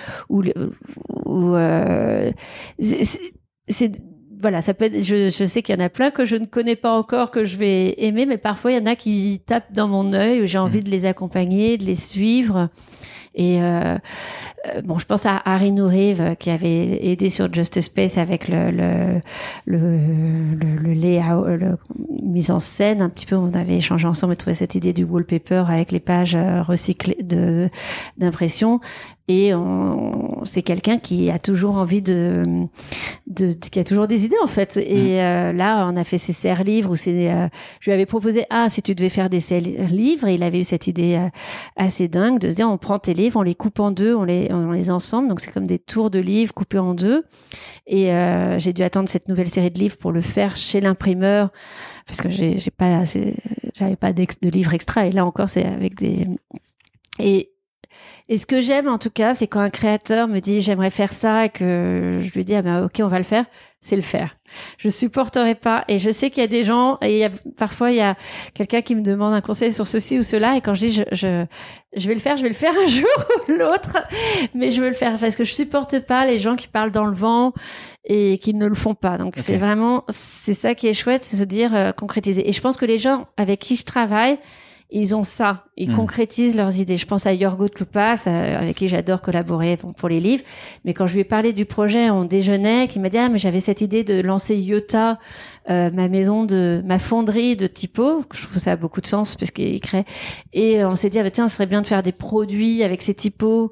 S2: voilà, ça peut être, je sais qu'il y en a plein que je ne connais pas encore, que je vais aimer, mais parfois il y en a qui tapent dans mon œil, où j'ai envie de les accompagner, de les suivre. Et je pense à Harry Nourive qui avait aidé sur Just Space avec le layout, mise en scène un petit peu. On avait échangé ensemble et trouvé cette idée du wallpaper avec les pages recyclées d'impression. Et c'est quelqu'un qui a toujours envie qui a toujours des idées en fait. Et là, on a fait ces serre-livres où je lui avais proposé si tu devais faire des serre-livres, et il avait eu cette idée assez dingue de se dire on prend tes livres, on les coupe en deux, on les ensemble, donc c'est comme des tours de livres coupés en deux. Et j'ai dû attendre cette nouvelle série de livres pour le faire chez l'imprimeur parce que j'avais pas de livres extra. Et là encore, c'est avec des et ce que j'aime, en tout cas, c'est quand un créateur me dit j'aimerais faire ça et que je lui dis ok, on va le faire, c'est le faire. Je supporterai pas. Et je sais qu'il y a des gens, et parfois il y a quelqu'un qui me demande un conseil sur ceci ou cela, et quand je dis je vais le faire un jour ou l'autre, mais je veux le faire parce que je supporte pas les gens qui parlent dans le vent et qui ne le font pas. Donc c'est ça qui est chouette, c'est se dire concrétiser. Et je pense que les gens avec qui je travaille, ils ont ça, ils concrétisent leurs idées. Je pense à Yorgo Tloupas, avec qui j'adore collaborer pour les livres. Mais quand je lui ai parlé du projet, on déjeunait, qui m'a dit mais j'avais cette idée de lancer Iota, ma fonderie de typo. Je trouve ça a beaucoup de sens parce qu'il crée. Et on s'est dit tiens, ce serait bien de faire des produits avec ces typos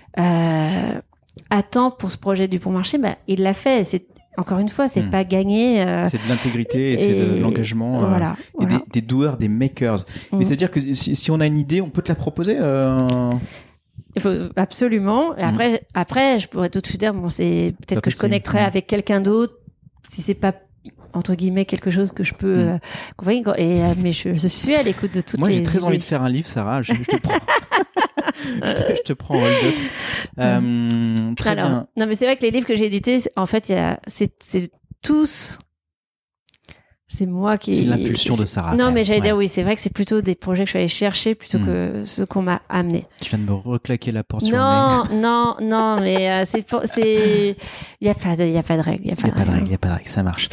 S2: à temps pour ce projet du Bon Marché. Il l'a fait. Encore une fois, c'est pas gagné.
S1: C'est de l'intégrité, c'est de l'engagement. Voilà. Des doueurs, des makers. Mais c'est-à-dire que si on a une idée, on peut te la proposer
S2: Il faut absolument. Et après, je pourrais tout de suite dire c'est peut-être que je connecterai avec quelqu'un d'autre si c'est pas entre guillemets quelque chose que je peux convaincre. Mais je suis à l'écoute de toutes les
S1: Moi, j'ai très
S2: idées.
S1: envie de faire un livre, Sarah. Je te prends. je te prends en hold-up. Très bien.
S2: Non, mais c'est vrai que les livres que j'ai édités, en fait, c'est tous. C'est moi qui.
S1: C'est l'impulsion de Sarah.
S2: Non, mais j'allais dire oui, c'est vrai que c'est plutôt des projets que je suis allée chercher plutôt que ceux qu'on m'a amenés.
S1: Tu viens de me reclaquer la porte sur le nez.
S2: Non, mais il y a pas de règle, il y a pas de règle,
S1: ça marche.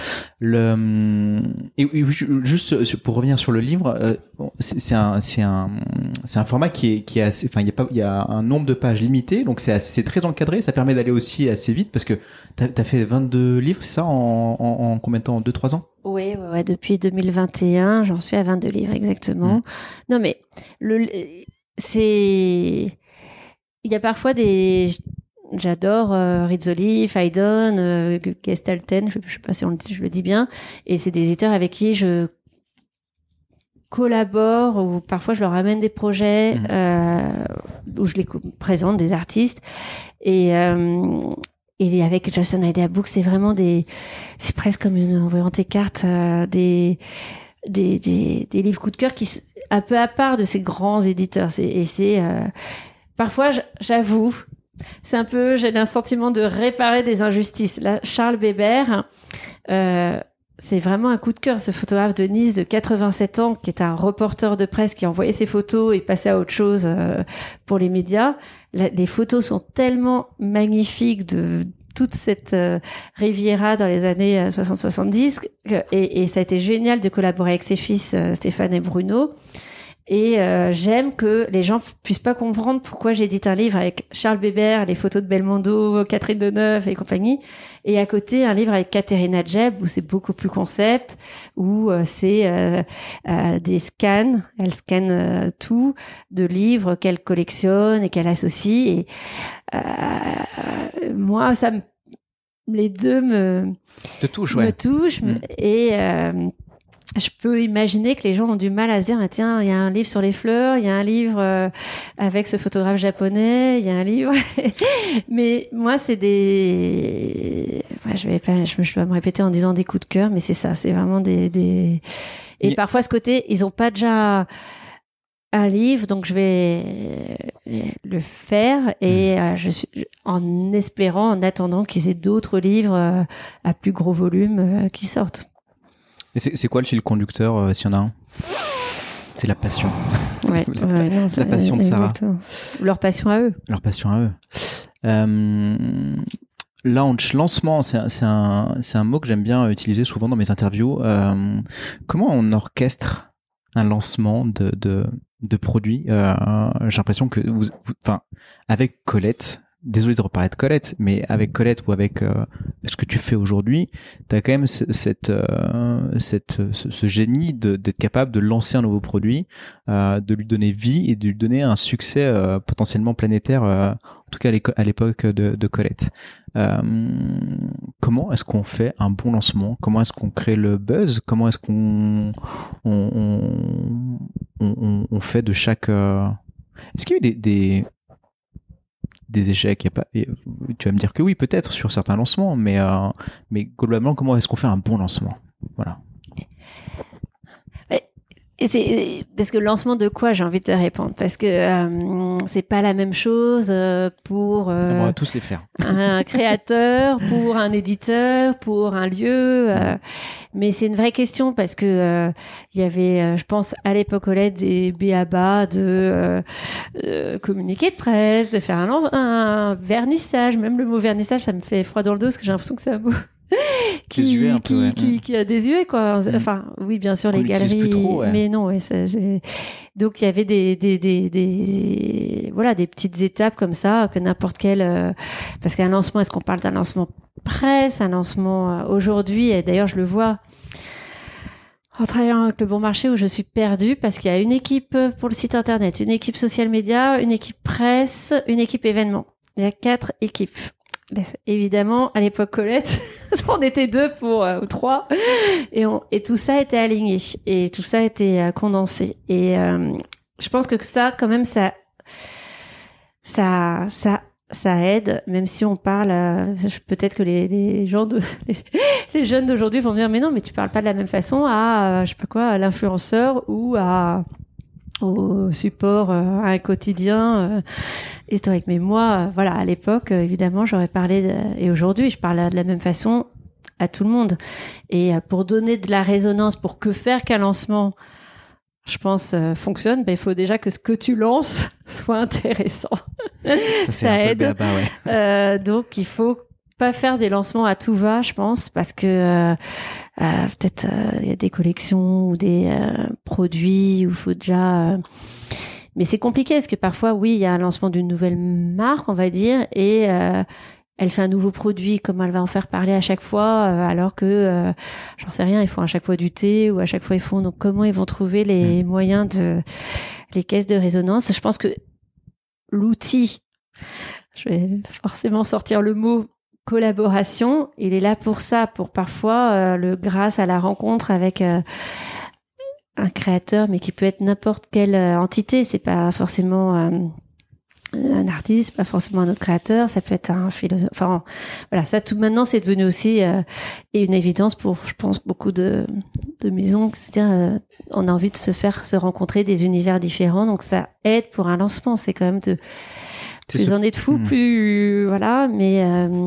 S1: Et juste pour revenir sur le livre, c'est un format qui est assez, enfin il y a un nombre de pages limité, donc c'est très encadré, ça permet d'aller aussi assez vite parce que t'as fait 22 livres, c'est ça, en combien de temps, 2-3 ans?
S2: Oui, depuis 2021, j'en suis à 22 livres exactement. Non, mais il y a parfois j'adore Rizzoli, Phaidon, Gestalten, je sais pas si je le dis bien, et c'est des éditeurs avec qui je collabore, ou parfois je leur amène des projets où je les présente, des artistes. Et avec Just an Idea Book, c'est vraiment c'est presque comme une orientée carte, des livres coup de cœur qui un peu à part de ces grands éditeurs. Parfois, j'avoue, c'est un peu, j'ai un sentiment de réparer des injustices. Là, Charles Bébert, c'est vraiment un coup de cœur, ce photographe de Nice de 87 ans, qui est un reporter de presse qui envoyait ses photos et passait à autre chose pour les médias. Les photos sont tellement magnifiques de toute cette Riviera dans les années 60-70 et ça a été génial de collaborer avec ses fils Stéphane et Bruno. Et j'aime que les gens puissent pas comprendre pourquoi j'édite un livre avec Charles Bébert, les photos de Belmondo, Catherine Deneuve et compagnie, et à côté un livre avec Katerina Djeb où c'est beaucoup plus concept, où c'est des scans, elle scanne tout de livres qu'elle collectionne et qu'elle associe. Et moi, les deux me touchent, et je peux imaginer que les gens ont du mal à se dire, ah, tiens, il y a un livre sur les fleurs, il y a un livre avec ce photographe japonais, il y a un livre. Mais moi, c'est je dois me répéter en disant des coups de cœur, mais c'est ça, c'est vraiment Et parfois, ce côté, ils ont pas déjà un livre, donc je vais le faire et je suis en espérant, en attendant qu'ils aient d'autres livres à plus gros volume qui sortent.
S1: Et c'est quoi le fil conducteur, s'il y en a un? C'est la passion.
S2: Ouais,
S1: la passion de Sarah.
S2: Exactement. Leur passion à eux.
S1: Lancement, c'est un mot que j'aime bien utiliser souvent dans mes interviews. Comment on orchestre un lancement de produits? J'ai l'impression que avec Colette, désolé de reparler de Colette, mais avec Colette ou avec ce que tu fais aujourd'hui, tu as quand même ce génie d'être capable de lancer un nouveau produit, de lui donner vie et de lui donner un succès potentiellement planétaire, en tout cas à l'époque de Colette. Comment est-ce qu'on fait un bon lancement? Comment est-ce qu'on crée le buzz? Comment est-ce qu'on fait de chaque... Est-ce qu'il y a eu des échecs? Tu vas me dire que oui, peut-être sur certains lancements, mais globalement, comment est-ce qu'on fait un bon lancement? Voilà.
S2: Parce que le lancement de quoi, j'ai envie de te répondre, parce que c'est pas la même chose pour
S1: on va tous les faire.
S2: Un créateur, pour un éditeur, pour un lieu, mais c'est une vraie question parce que il y avait, je pense à l'époque Colette, des b.a.-ba de communiquer de presse, de faire un vernissage. Même le mot vernissage, ça me fait froid dans le dos parce que j'ai l'impression que c'est un mot qui a désuet, quoi. Enfin, oui, bien sûr, les galeries, plus trop, mais non, ouais, donc il y avait des petites étapes comme ça que n'importe quel, parce qu'un lancement, est-ce qu'on parle d'un lancement presse, un lancement aujourd'hui, et d'ailleurs je le vois en travaillant avec Le Bon Marché où je suis perdue parce qu'il y a une équipe pour le site internet, une équipe social média, une équipe presse, une équipe événement. Il y a 4 équipes. Évidemment, à l'époque Colette, on était 2 ou 3, et tout ça était aligné, et tout ça était condensé. Et je pense que ça, quand même, ça aide, même si on parle. Peut-être que les jeunes d'aujourd'hui vont me dire, mais non, mais tu parles pas de la même façon à je sais pas quoi, à l'influenceur ou au support, à un quotidien historique. Mais moi, voilà, à l'époque, évidemment, j'aurais parlé et aujourd'hui, je parle de la même façon à tout le monde. Et pour donner de la résonance, pour que faire qu'un lancement, je pense, fonctionne, il faut déjà que ce que tu lances soit intéressant. Ça aide. Donc, il faut pas faire des lancements à tout va, je pense, parce que peut-être il y a des collections ou des produits où il faut déjà... Mais c'est compliqué parce que parfois, oui, il y a un lancement d'une nouvelle marque, on va dire, et elle fait un nouveau produit, comment elle va en faire parler à chaque fois, alors que, j'en sais rien, ils font à chaque fois du thé ou à chaque fois ils font... Donc, comment ils vont trouver les moyens les caisses de résonance? Je pense que l'outil, je vais forcément sortir le mot collaboration, il est là pour ça, pour parfois grâce à la rencontre avec un créateur, mais qui peut être n'importe quelle entité. C'est pas forcément un artiste, pas forcément un autre créateur. Ça peut être un philosophe. Enfin, voilà, ça tout maintenant, c'est devenu aussi une évidence pour, je pense, beaucoup de maisons. C'est-à-dire, on a envie de se rencontrer des univers différents. Donc, ça aide pour un lancement. C'est quand même plus on est de fou, plus voilà. Mais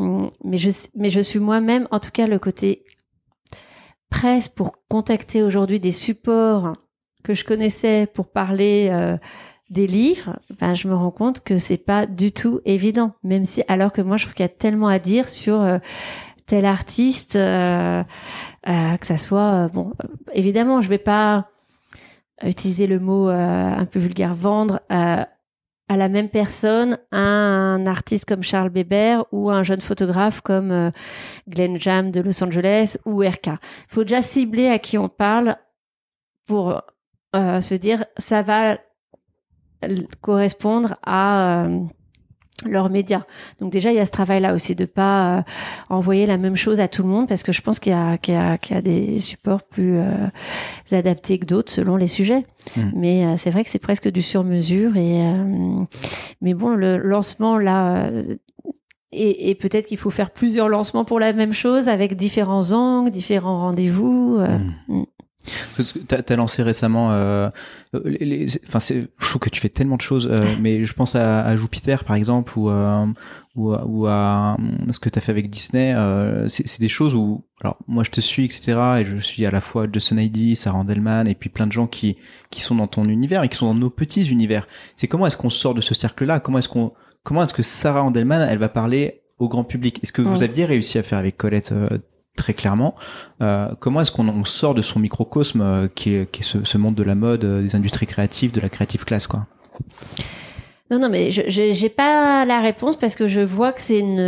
S2: je suis moi-même, en tout cas, le côté presse pour contacter aujourd'hui des supports que je connaissais pour parler des livres, ben je me rends compte que c'est pas du tout évident, même si alors que moi je trouve qu'il y a tellement à dire sur tel artiste, que ça soit bon, évidemment je vais pas utiliser le mot un peu vulgaire, vendre à la même personne un artiste comme Charles Bébert ou un jeune photographe comme Glenn Jam de Los Angeles ou RK. Il faut déjà cibler à qui on parle pour se dire ça va correspondre à leurs médias. Donc déjà, il y a ce travail-là aussi de pas envoyer la même chose à tout le monde parce que je pense qu'il y a des supports plus adaptés que d'autres selon les sujets. Mais c'est vrai que c'est presque du sur-mesure mais bon, le lancement là et peut-être qu'il faut faire plusieurs lancements pour la même chose avec différents angles, différents rendez-vous.
S1: T'as lancé récemment je trouve que tu fais tellement de choses mais je pense à Jupiter par exemple ou à ce que t'as fait avec Disney, c'est des choses où alors moi je te suis etc et je suis à la fois Jason Heidi, Sarah Handelman et puis plein de gens qui sont dans ton univers et qui sont dans nos petits univers. C'est comment est-ce qu'on sort de ce cercle-là, comment est-ce que Sarah Handelman elle va parler au grand public? Est-ce que vous aviez réussi à faire avec Colette très clairement, comment est-ce qu'on sort de son microcosme qui est ce monde de la mode, des industries créatives, de la creative class, quoi?
S2: Non, mais j'ai pas la réponse parce que je vois que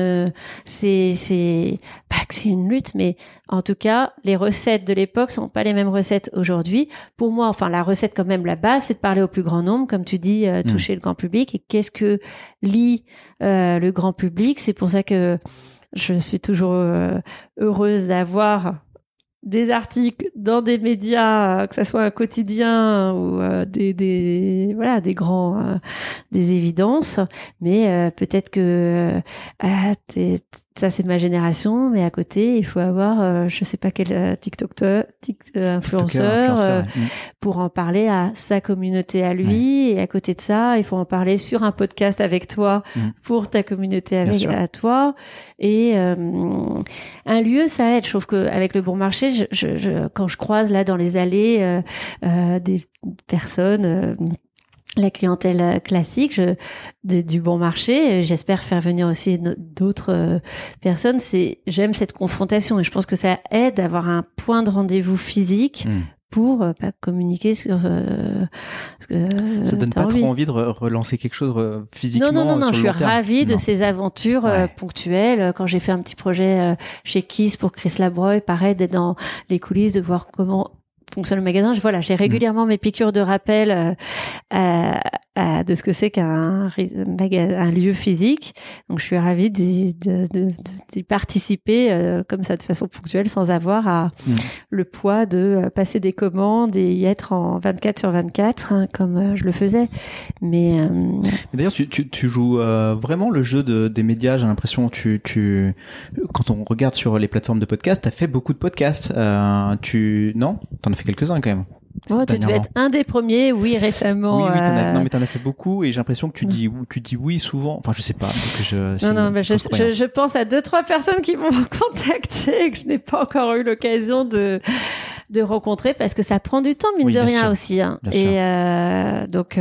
S2: c'est pas que c'est une lutte, mais en tout cas, les recettes de l'époque sont pas les mêmes recettes aujourd'hui. Pour moi, enfin, la recette quand même, la base, c'est de parler au plus grand nombre, comme tu dis, toucher le grand public. Et qu'est-ce que lit le grand public? C'est pour ça que je suis toujours heureuse d'avoir des articles dans des médias, que ça soit un quotidien ou des grands, des évidences. Mais peut-être que ça c'est ma génération, mais à côté il faut avoir, je sais pas quel influenceur pour en parler à sa communauté à lui. Et à côté de ça, il faut en parler sur un podcast avec toi pour ta communauté à toi. Et un lieu, ça aide. Je trouve qu'avec le Bon Marché, quand je croise là dans les allées des personnes, la clientèle classique du Bon Marché, j'espère faire venir aussi d'autres personnes. J'aime cette confrontation et je pense que ça aide d'avoir un point de rendez-vous physique pour pas communiquer sur ce que
S1: ça donne pas trop envie de relancer quelque chose physiquement.
S2: Non, je suis ravie de ces aventures ponctuelles. Quand j'ai fait un petit projet chez Kiss pour Chris Labreuil, pareil, d'être dans les coulisses, de voir comment fonctionne le magasin. J'ai régulièrement mes piqûres de rappel de ce que c'est qu'un lieu physique. Donc, je suis ravie d'y participer comme ça de façon ponctuelle sans avoir le poids de passer des commandes et y être en 24 sur 24 comme je le faisais. Mais
S1: d'ailleurs, tu joues vraiment le jeu des médias. J'ai l'impression quand on regarde sur les plateformes de podcast, t'as fait beaucoup de podcasts. Non, t'en as fait quelques-uns quand même.
S2: Tu devais être un des premiers, récemment.
S1: Oui, t'en as fait beaucoup et j'ai l'impression que tu dis oui souvent. Enfin, je sais pas.
S2: Je pense à 2-3 personnes qui m'ont contacté et que je n'ai pas encore eu l'occasion de rencontrer parce que ça prend du temps, mine de rien aussi. Hein. Et donc,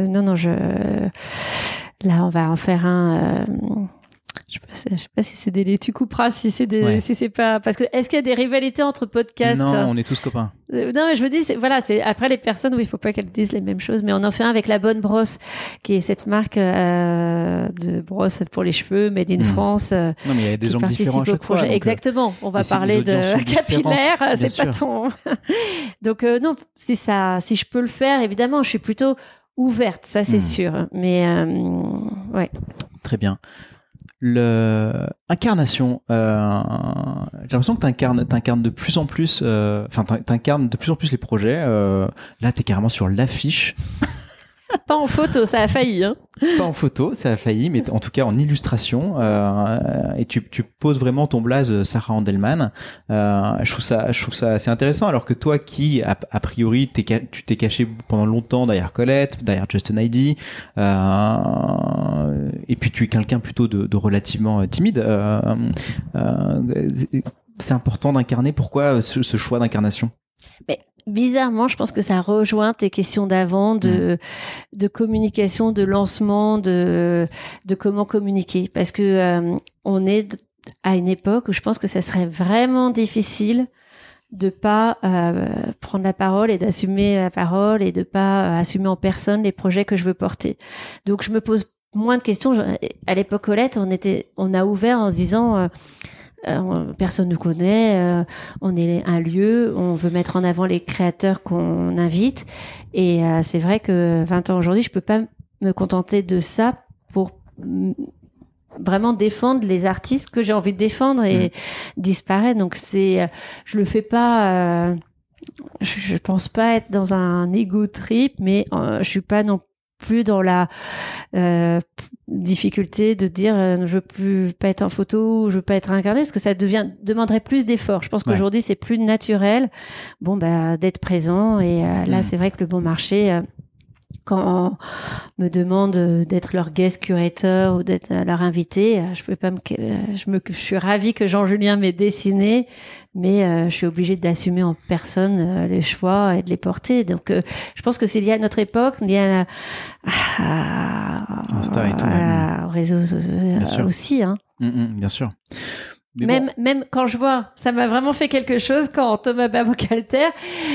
S2: là, on va en faire un. Je sais pas si c'est tu couperas si c'est pas parce que est-ce qu'il y a des rivalités entre podcasts?
S1: Non, on est tous copains.
S2: Non, mais je me dis c'est après les personnes où il faut pas qu'elles disent les mêmes choses, mais on en fait un avec La Bonne Brosse qui est cette marque de brosse pour les cheveux made in France.
S1: Non, mais il y a des angles différents à chaque fois. Donc,
S2: exactement. On va parler de capillaire, c'est pas ton. Donc non, si je peux le faire, évidemment, je suis plutôt ouverte, ça c'est sûr. Mais ouais.
S1: Très bien. Incarnation. J'ai l'impression que t'incarnes de plus en plus, t'incarnes de plus en plus les projets. Là, t'es carrément sur l'affiche.
S2: Pas en photo, ça a failli. Hein.
S1: Pas en photo, ça a failli, mais en tout cas en illustration. Et tu poses vraiment ton blaze Sarah Handelman. Je trouve ça assez intéressant. Alors que toi, qui a priori tu t'es caché pendant longtemps derrière Colette, derrière Justin ID, et puis tu es quelqu'un plutôt de relativement timide. C'est important d'incarner. Pourquoi ce choix d'incarnation?
S2: Mais bizarrement, je pense que ça rejoint tes questions d'avant de communication, de lancement, de comment communiquer. Parce que on est à une époque où je pense que ça serait vraiment difficile de pas prendre la parole et d'assumer la parole et de pas assumer en personne les projets que je veux porter. Donc je me pose moins de questions. À l'époque Colette, on a ouvert en se disant personne nous connaît, on est un lieu, on veut mettre en avant les créateurs qu'on invite, et c'est vrai que 20 ans aujourd'hui, je peux pas me contenter de ça pour vraiment défendre les artistes que j'ai envie de défendre et disparaître. Donc je le fais pas, je pense pas être dans un ego trip, mais je suis pas non plus dans la difficulté de dire je veux plus pas être en photo, je veux pas être incarné, parce que ça demanderait plus d'efforts. Je pense qu'aujourd'hui c'est plus naturel d'être présent, et là c'est vrai que le Bon Marché, quand on me demande d'être leur guest curator ou d'être leur invité, je suis ravie que Jean-Julien m'ait dessiné, mais je suis obligée d'assumer en personne les choix et de les porter. Donc je pense que c'est lié à notre époque, lié à
S1: Insta et tout,
S2: au réseau aussi, hein.
S1: Bien sûr.
S2: Même quand je vois, ça m'a vraiment fait quelque chose quand Thomas Babocalter,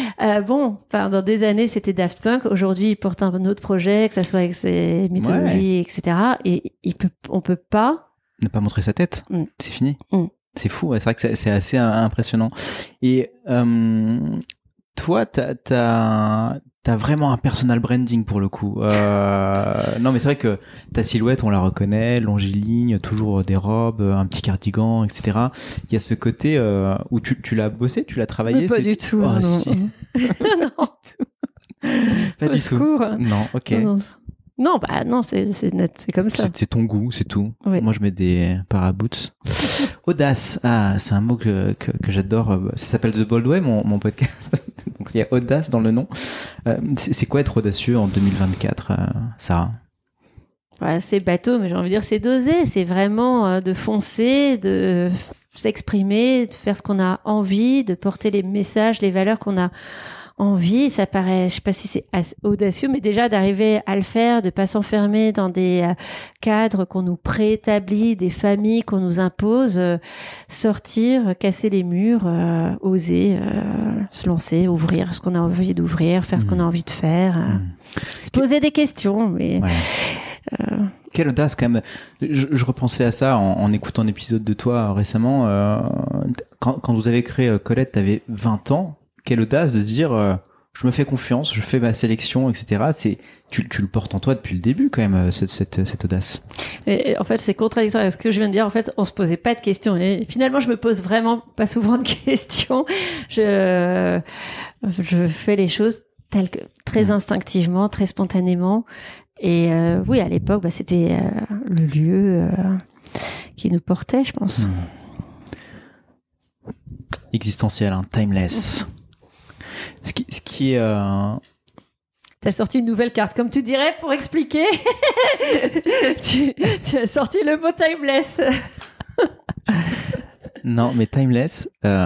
S2: dans des années c'était Daft Punk, aujourd'hui il porte un autre projet, que ça soit avec ses mythologies, etc. Et on peut pas
S1: ne pas montrer sa tête. C'est fini. C'est fou. C'est vrai que c'est assez impressionnant. Et toi, t'as vraiment un personal branding pour le coup. Non, mais c'est vrai que ta silhouette, on la reconnaît, longiligne, toujours des robes, un petit cardigan, etc. Il y a ce côté où tu l'as bossé, tu l'as travaillé.
S2: Pas du tout.
S1: Oh,
S2: non.
S1: Si.
S2: Non.
S1: Pas du tout. Non, ok.
S2: Non, c'est comme ça.
S1: C'est ton goût, c'est tout.
S2: Oui.
S1: Moi, je mets des paraboots. Audace, c'est un mot que j'adore. Ça s'appelle The Bold Way, mon podcast. Donc, il y a audace dans le nom. C'est quoi être audacieux en 2024, Sarah?
S2: C'est bateau, mais j'ai envie de dire, c'est doser. C'est vraiment de foncer, de s'exprimer, de faire ce qu'on a envie, de porter les messages, les valeurs qu'on a envie. Ça paraît, je sais pas si c'est audacieux, mais déjà d'arriver à le faire, de pas s'enfermer dans des cadres qu'on nous préétablit, des familles qu'on nous impose, sortir, casser les murs, oser, se lancer, ouvrir ce qu'on a envie d'ouvrir, faire ce qu'on a envie de faire, se poser des questions, mais
S1: quelle audace quand même. Je repensais à ça en écoutant un épisode de toi récemment. Quand vous avez créé Colette, t'avais 20 ans. Quelle audace de se dire je me fais confiance, je fais ma sélection, etc. Tu le portes en toi depuis le début quand même, cette audace.
S2: Et en fait, c'est contradictoire avec ce que je viens de dire. En fait, on se posait pas de questions. Et finalement, je me pose vraiment pas souvent de questions. Je fais les choses très instinctivement, très spontanément. Et oui, à l'époque, c'était le lieu qui nous portait, je pense.
S1: Existentiel, timeless. Ce qui est...
S2: T'as sorti une nouvelle carte, comme tu dirais, pour expliquer. tu as sorti le mot timeless.
S1: Non, mais timeless,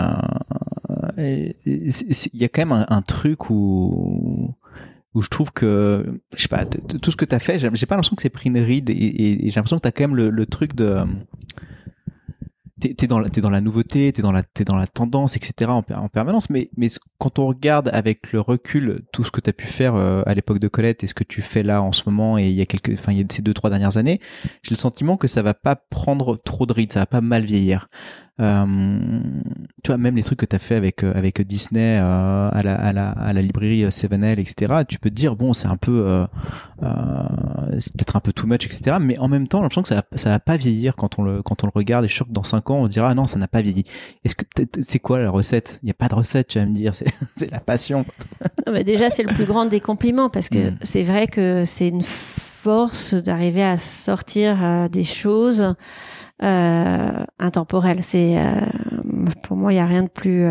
S1: il y a quand même un truc où je trouve que, je sais pas, tout ce que t'as fait, j'ai pas l'impression que c'est pris une ride, et j'ai l'impression que t'as quand même le truc de... T'es dans la nouveauté, t'es dans la tendance, etc. en permanence. Mais quand on regarde avec le recul tout ce que t'as pu faire à l'époque de Colette et ce que tu fais là en ce moment, et il y a ces 2-3 dernières années, j'ai le sentiment que ça va pas prendre trop de rides, ça va pas mal vieillir. Tu vois, même les trucs que t'as fait avec Disney à la librairie 7L, etc. Tu peux te dire bon, c'est un peu c'est peut-être un peu too much, etc. Mais en même temps, j'ai l'impression que ça va pas vieillir quand on le regarde. Et je suis sûr que dans 5 ans, on se dira, ah non, ça n'a pas vieilli. Est-ce que c'est quoi la recette? Il n'y a pas de recette, tu vas me dire. C'est la passion.
S2: Non, mais déjà, c'est le plus grand des compliments parce que c'est vrai que c'est une force d'arriver à sortir des choses intemporelles. Pour moi, il n'y a rien de plus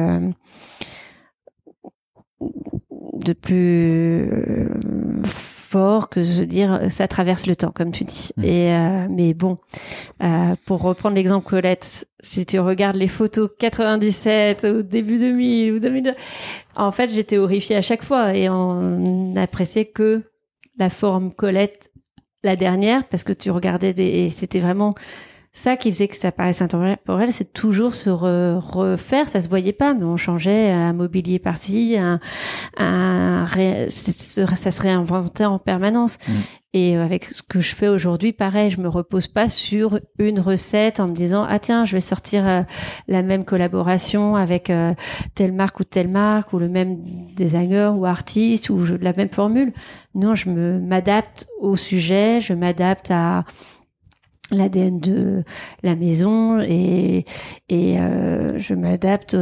S2: fort que de se dire ça traverse le temps, comme tu dis. Mais bon, pour reprendre l'exemple Colette, si tu regardes les photos 97 au début 2000 ou 2002, en fait, j'étais horrifiée à chaque fois et on n'appréciait que la forme Colette, la dernière, parce que tu regardais et c'était vraiment ça qui faisait que ça paraissait intemporel, c'est toujours se refaire. Ça se voyait pas, mais on changeait un mobilier par-ci, ça se réinventait en permanence. Et avec ce que je fais aujourd'hui, pareil, je me repose pas sur une recette en me disant ah tiens, je vais sortir la même collaboration avec telle marque ou le même designer ou artiste ou la même formule. Non, je m'adapte au sujet, je m'adapte à l'ADN de la maison et je m'adapte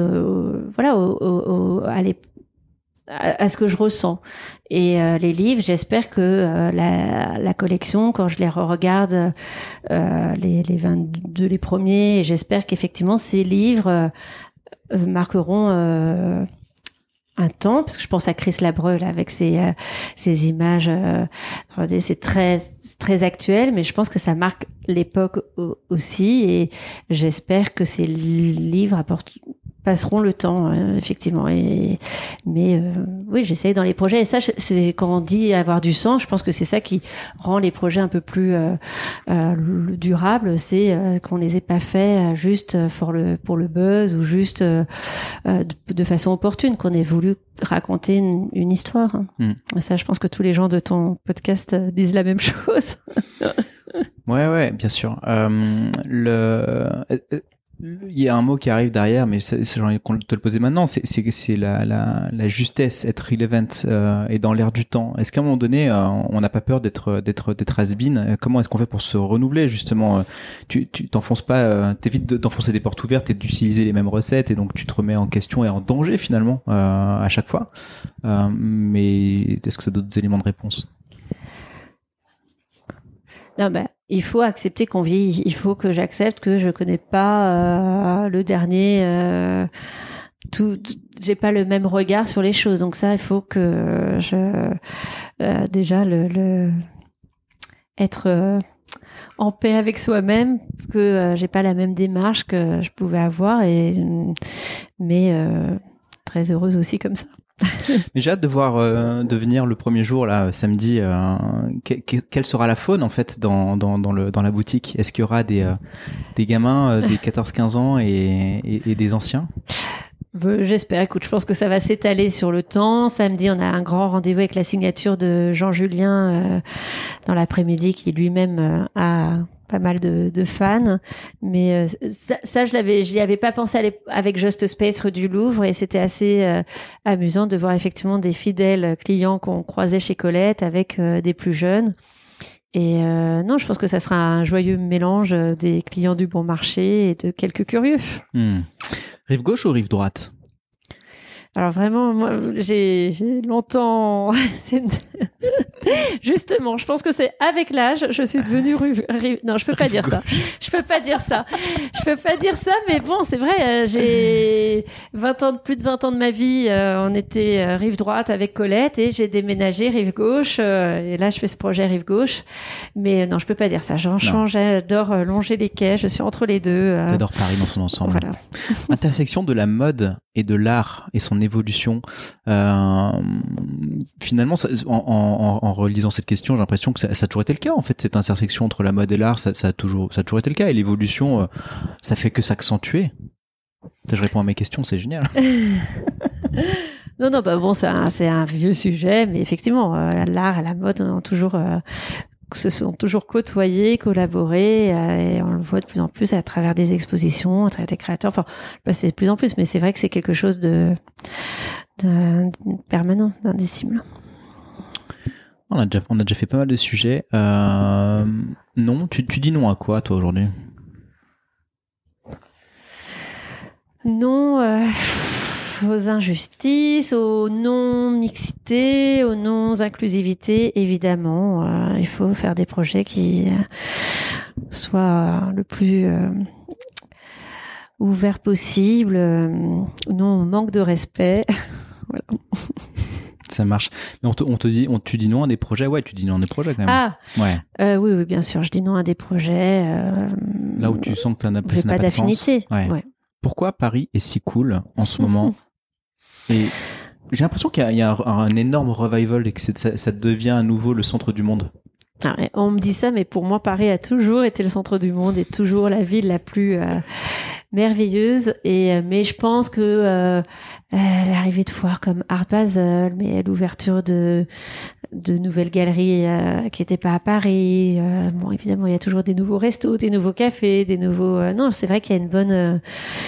S2: à ce que je ressens. Et les livres, j'espère que la collection, quand je les regarde, les 22, les premiers, et j'espère qu'effectivement ces livres marqueront un temps, parce que je pense à Chris Labreu avec ses images, c'est très actuel, mais je pense que ça marque l'époque aussi, et j'espère que ces livres passeront le temps, effectivement. Oui, j'essaye dans les projets, et ça, c'est quand on dit avoir du sens, je pense que c'est ça qui rend les projets un peu plus durables, c'est qu'on les ait pas faits juste pour le buzz ou juste de façon opportune, qu'on ait voulu raconter une histoire. Et ça, je pense que tous les gens de ton podcast disent la même chose.
S1: Ouais, bien sûr. Il y a un mot qui arrive derrière, mais j'ai envie de te le poser maintenant. C'est la justesse, être relevant et dans l'air du temps. Est-ce qu'à un moment donné, on n'a pas peur d'être has-been? Comment est-ce qu'on fait pour se renouveler justement? Tu t'enfonces pas, t'évites d'enfoncer des portes ouvertes et d'utiliser les mêmes recettes, et donc tu te remets en question et en danger finalement à chaque fois. Mais est-ce que ça a d'autres éléments de réponse?
S2: Non, il faut accepter qu'on vieillit. Il faut que j'accepte que je connais pas le dernier. J'ai pas le même regard sur les choses. Donc ça, il faut que déjà être en paix avec soi-même, que j'ai pas la même démarche que je pouvais avoir, mais très heureuse aussi comme ça.
S1: Mais j'ai hâte de voir de venir le premier jour là samedi. Quelle sera la faune en fait dans la boutique? Est-ce qu'il y aura des gamins des 14-15 ans et des anciens?
S2: J'espère. Écoute, je pense que ça va s'étaler sur le temps. Samedi, on a un grand rendez-vous avec la signature de Jean Julien dans l'après-midi, qui lui-même a pas mal de fans, mais ça j'y avais pas pensé avec Just Space rue du Louvre, et c'était assez amusant de voir effectivement des fidèles clients qu'on croisait chez Colette avec des plus jeunes. Et non, je pense que ça sera un joyeux mélange des clients du bon marché et de quelques curieux.
S1: Rive gauche ou rive droite?
S2: Alors vraiment, moi, j'ai longtemps... Justement, je pense que c'est avec l'âge, je suis devenue Non, je peux pas dire ça. Je peux pas dire ça, mais bon, c'est vrai, j'ai plus de 20 ans de ma vie, on était rive droite avec Colette, et j'ai déménagé rive gauche, et là, je fais ce projet rive gauche. Mais non, je peux pas dire ça. J'adore longer les quais, je suis entre les deux.
S1: J'adore Paris dans son ensemble. Voilà. Intersection de la mode et de l'art et son évolution. Finalement, en relisant cette question, j'ai l'impression que ça a toujours été le cas. En fait, cette intersection entre la mode et l'art, ça a toujours été le cas. Et l'évolution, ça fait que s'accentuer. Je réponds à mes questions, c'est génial.
S2: Non, bon, c'est un vieux sujet, mais effectivement, l'art et la mode se sont toujours côtoyés, collaborés, et on le voit de plus en plus à travers des expositions, à travers des créateurs. Enfin, c'est de plus en plus, mais c'est vrai que c'est quelque chose de permanent, d'indicible.
S1: On a déjà fait pas mal de sujets. Non, tu dis non à quoi, toi, aujourd'hui?
S2: Non aux injustices, aux non-mixité, aux non-inclusivité, évidemment. Il faut faire des projets qui soient le plus ouverts possible. Non au manque de respect. Voilà.
S1: Ça marche. Mais tu dis non à des projets. Ouais, tu dis non à des projets quand même.
S2: Ah, ouais. Oui, bien sûr. Je dis non à des projets.
S1: Là où tu sens que ça n'a
S2: pas d'affinité. Ouais.
S1: Pourquoi Paris est si cool en ce moment? Et j'ai l'impression qu'il y a un énorme revival et que ça devient à nouveau le centre du monde.
S2: Ah ouais, on me dit ça, mais pour moi, Paris a toujours été le centre du monde et toujours la ville la plus merveilleuse. Mais je pense que l'arrivée de foires comme Art Basel, mais l'ouverture de nouvelles galeries qui n'étaient pas à Paris. Bon, évidemment, il y a toujours des nouveaux restos, des nouveaux cafés, des nouveaux... Non, c'est vrai qu'il y a une bonne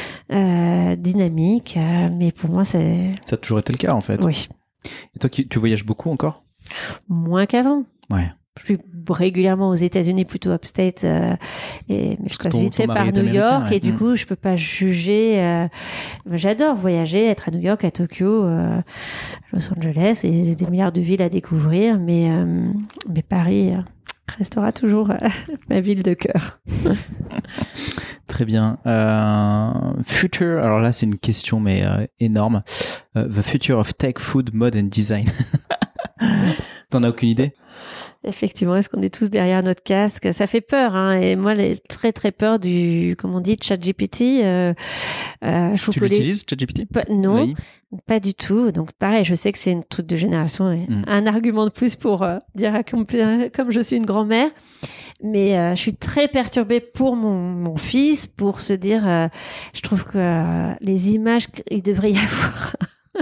S2: dynamique, mais pour moi, c'est...
S1: Ça a toujours été le cas, en fait.
S2: Oui.
S1: Et toi, tu voyages beaucoup encore?
S2: Moins qu'avant.
S1: Ouais.
S2: Je suis régulièrement aux États-Unis, plutôt upstate, mais je passe vite fait par New York, et du coup, je peux pas juger. J'adore voyager, être à New York, à Tokyo, Los Angeles, il y a des milliards de villes à découvrir, mais Paris restera toujours ma ville de cœur.
S1: Très bien. Future, alors là, c'est une question, mais énorme. The future of tech, food, mode and design. T'en as aucune idée?
S2: Effectivement, est-ce qu'on est tous derrière notre casque? Ça fait peur, hein. Et moi, j'ai très très peur du, comme on dit, ChatGPT.
S1: Tu l'utilises, ChatGPT?
S2: Non, pas du tout. Donc pareil, je sais que c'est un truc de génération, et un argument de plus pour dire comme je suis une grand-mère. Mais je suis très perturbée pour mon fils, pour se dire, je trouve que les images, il devrait y avoir...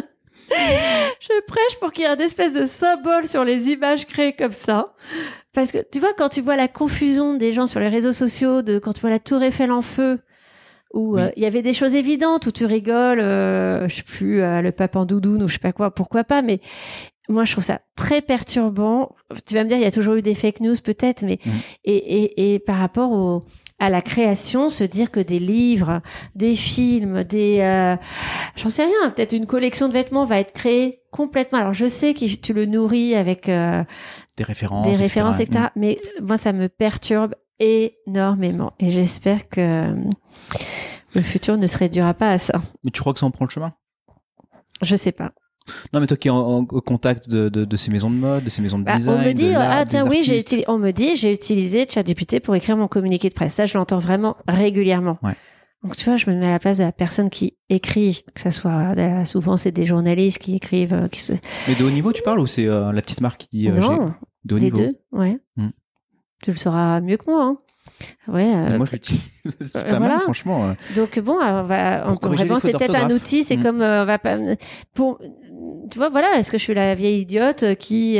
S2: Je prêche pour qu'il y ait une espèce de symbole sur les images créées comme ça. Parce que tu vois, quand tu vois la confusion des gens sur les réseaux sociaux, quand tu vois la Tour Eiffel en feu, où il y avait des choses évidentes, où tu rigoles, je sais plus, le pape en doudoune ou je sais pas quoi, pourquoi pas, mais moi je trouve ça très perturbant. Tu vas me dire, il y a toujours eu des fake news peut-être, mais et par rapport à la création, se dire que des livres, des films, j'en sais rien, peut-être une collection de vêtements va être créée complètement. Alors je sais que tu le nourris avec
S1: des références,
S2: etc. Mais moi ça me perturbe énormément et j'espère que le futur ne se réduira pas à ça.
S1: Mais tu crois que ça en prend le chemin?
S2: Je sais pas.
S1: Non, mais toi qui es en contact de ces maisons de mode, de ces maisons de design,
S2: on me dit,
S1: on
S2: me dit, j'ai utilisé ChatGPT pour écrire mon communiqué de presse. Ça, je l'entends vraiment régulièrement.
S1: Ouais.
S2: Donc, tu vois, je me mets à la place de la personne qui écrit, que ça soit, souvent, c'est des journalistes qui écrivent.
S1: Mais de haut niveau, tu parles, ou c'est la petite marque qui dit
S2: non,
S1: de haut
S2: les
S1: niveau?
S2: deux, ouais. Tu le sauras mieux que moi, hein. Ouais,
S1: moi je l'utilise, c'est pas mal franchement.
S2: Donc bon, vraiment c'est peut-être un outil, c'est comme on va pas pour, tu vois, voilà, est-ce que je suis la vieille idiote qui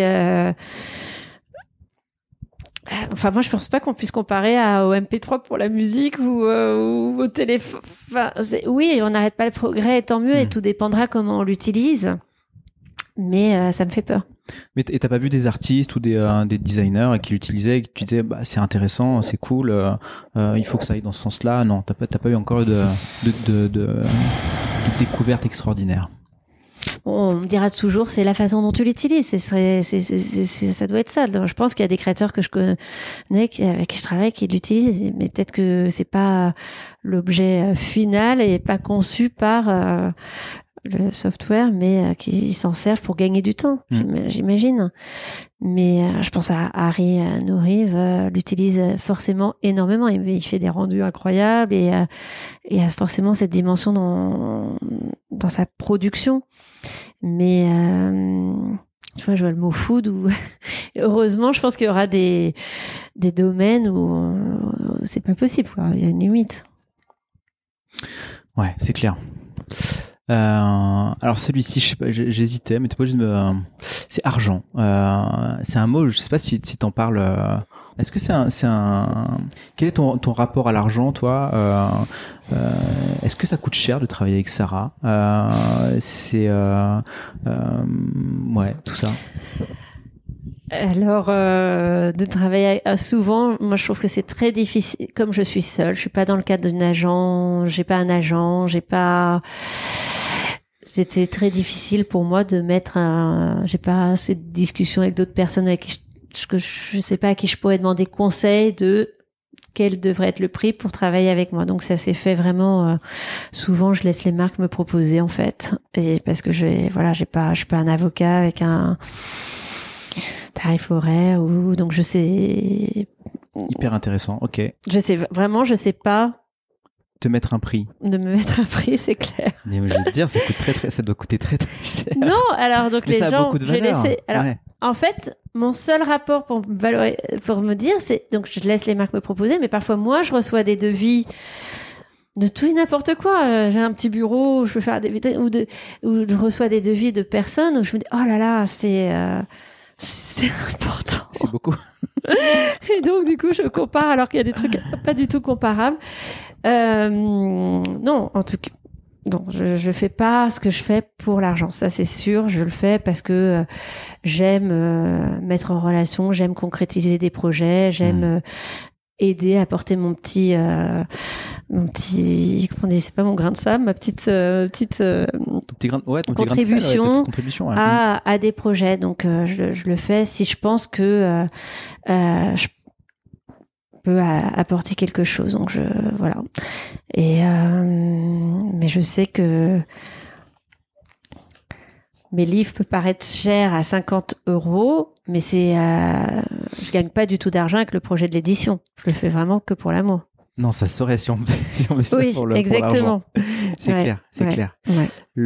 S2: enfin moi je pense pas qu'on puisse comparer au MP3 pour la musique ou au téléphone. Enfin, oui, on n'arrête pas le progrès, tant mieux, et tout dépendra comment on l'utilise. Mais ça me fait peur.
S1: Mais t'as pas vu des artistes ou des designers qui l'utilisaient et qui tu disais c'est intéressant, c'est cool, il faut que ça aille dans ce sens-là? Non, t'as pas eu encore de découverte extraordinaire.
S2: Bon, on me dira toujours c'est la façon dont tu l'utilises, ça doit être ça. Donc, je pense qu'il y a des créateurs que je connais avec qui je travaille qui l'utilisent, mais peut-être que c'est pas l'objet final et pas conçu par le software, mais qui s'en servent pour gagner du temps, j'imagine. Mais je pense à Harry No-Rive, l'utilise forcément énormément. Il fait des rendus incroyables et il y a forcément cette dimension dans sa production. Mais tu vois, je vois le mot food où heureusement, je pense qu'il y aura des domaines où c'est pas possible, quoi. Il y a une limite.
S1: Ouais, c'est clair. Alors celui-ci, je sais pas, j'hésitais, mais t'es pas obligé de me... C'est argent. C'est un mot, je sais pas si t'en parles. Est-ce que c'est un... Quel est ton rapport à l'argent, toi? Est-ce que ça coûte cher de travailler avec Sarah? Ouais, tout ça.
S2: Alors, de travailler souvent, moi je trouve que c'est très difficile. Comme je suis seule, je suis pas dans le cadre d'un agent, j'ai pas un agent, C'était très difficile pour moi de mettre j'ai pas assez de discussions avec d'autres personnes avec qui je sais pas à qui je pourrais demander conseil de quel devrait être le prix pour travailler avec moi. Donc ça s'est fait vraiment. Souvent, je laisse les marques me proposer en fait, et parce que je suis pas un avocat avec un tarif horaire donc je sais.
S1: Hyper intéressant. Ok.
S2: Je sais pas.
S1: Te mettre un prix.
S2: De me mettre un prix, c'est clair.
S1: Mais je vais te dire, ça doit coûter très très cher.
S2: Non, alors donc
S1: mais
S2: les
S1: ça
S2: gens,
S1: a beaucoup de valeur.
S2: Alors, en fait, mon seul rapport pour me dire, c'est donc je laisse les marques me proposer, mais parfois moi, je reçois des devis de tout et n'importe quoi. J'ai un petit bureau où je peux faire des vitrines, où je reçois des devis de personnes où je me dis oh là là, c'est important.
S1: C'est beaucoup.
S2: Et donc du coup, je compare alors qu'il y a des trucs pas du tout comparables. Non, en tout cas. Donc, je fais pas ce que je fais pour l'argent. Ça, c'est sûr. Je le fais parce que j'aime mettre en relation, j'aime concrétiser des projets, j'aime aider, apporter mon petit, comment on dit, c'est pas mon grain de sable, ma petite contribution à des projets. Donc, je le fais si je pense que je peut apporter quelque chose. Donc voilà. Et mais je sais que mes livres peuvent paraître chers à 50 €, mais je gagne pas du tout d'argent avec le projet de l'édition. Je le fais vraiment que pour l'amour.
S1: Non, ça serait si on me disait
S2: oui,
S1: ça pour
S2: exactement.
S1: Pour c'est clair, c'est clair.
S2: Ouais.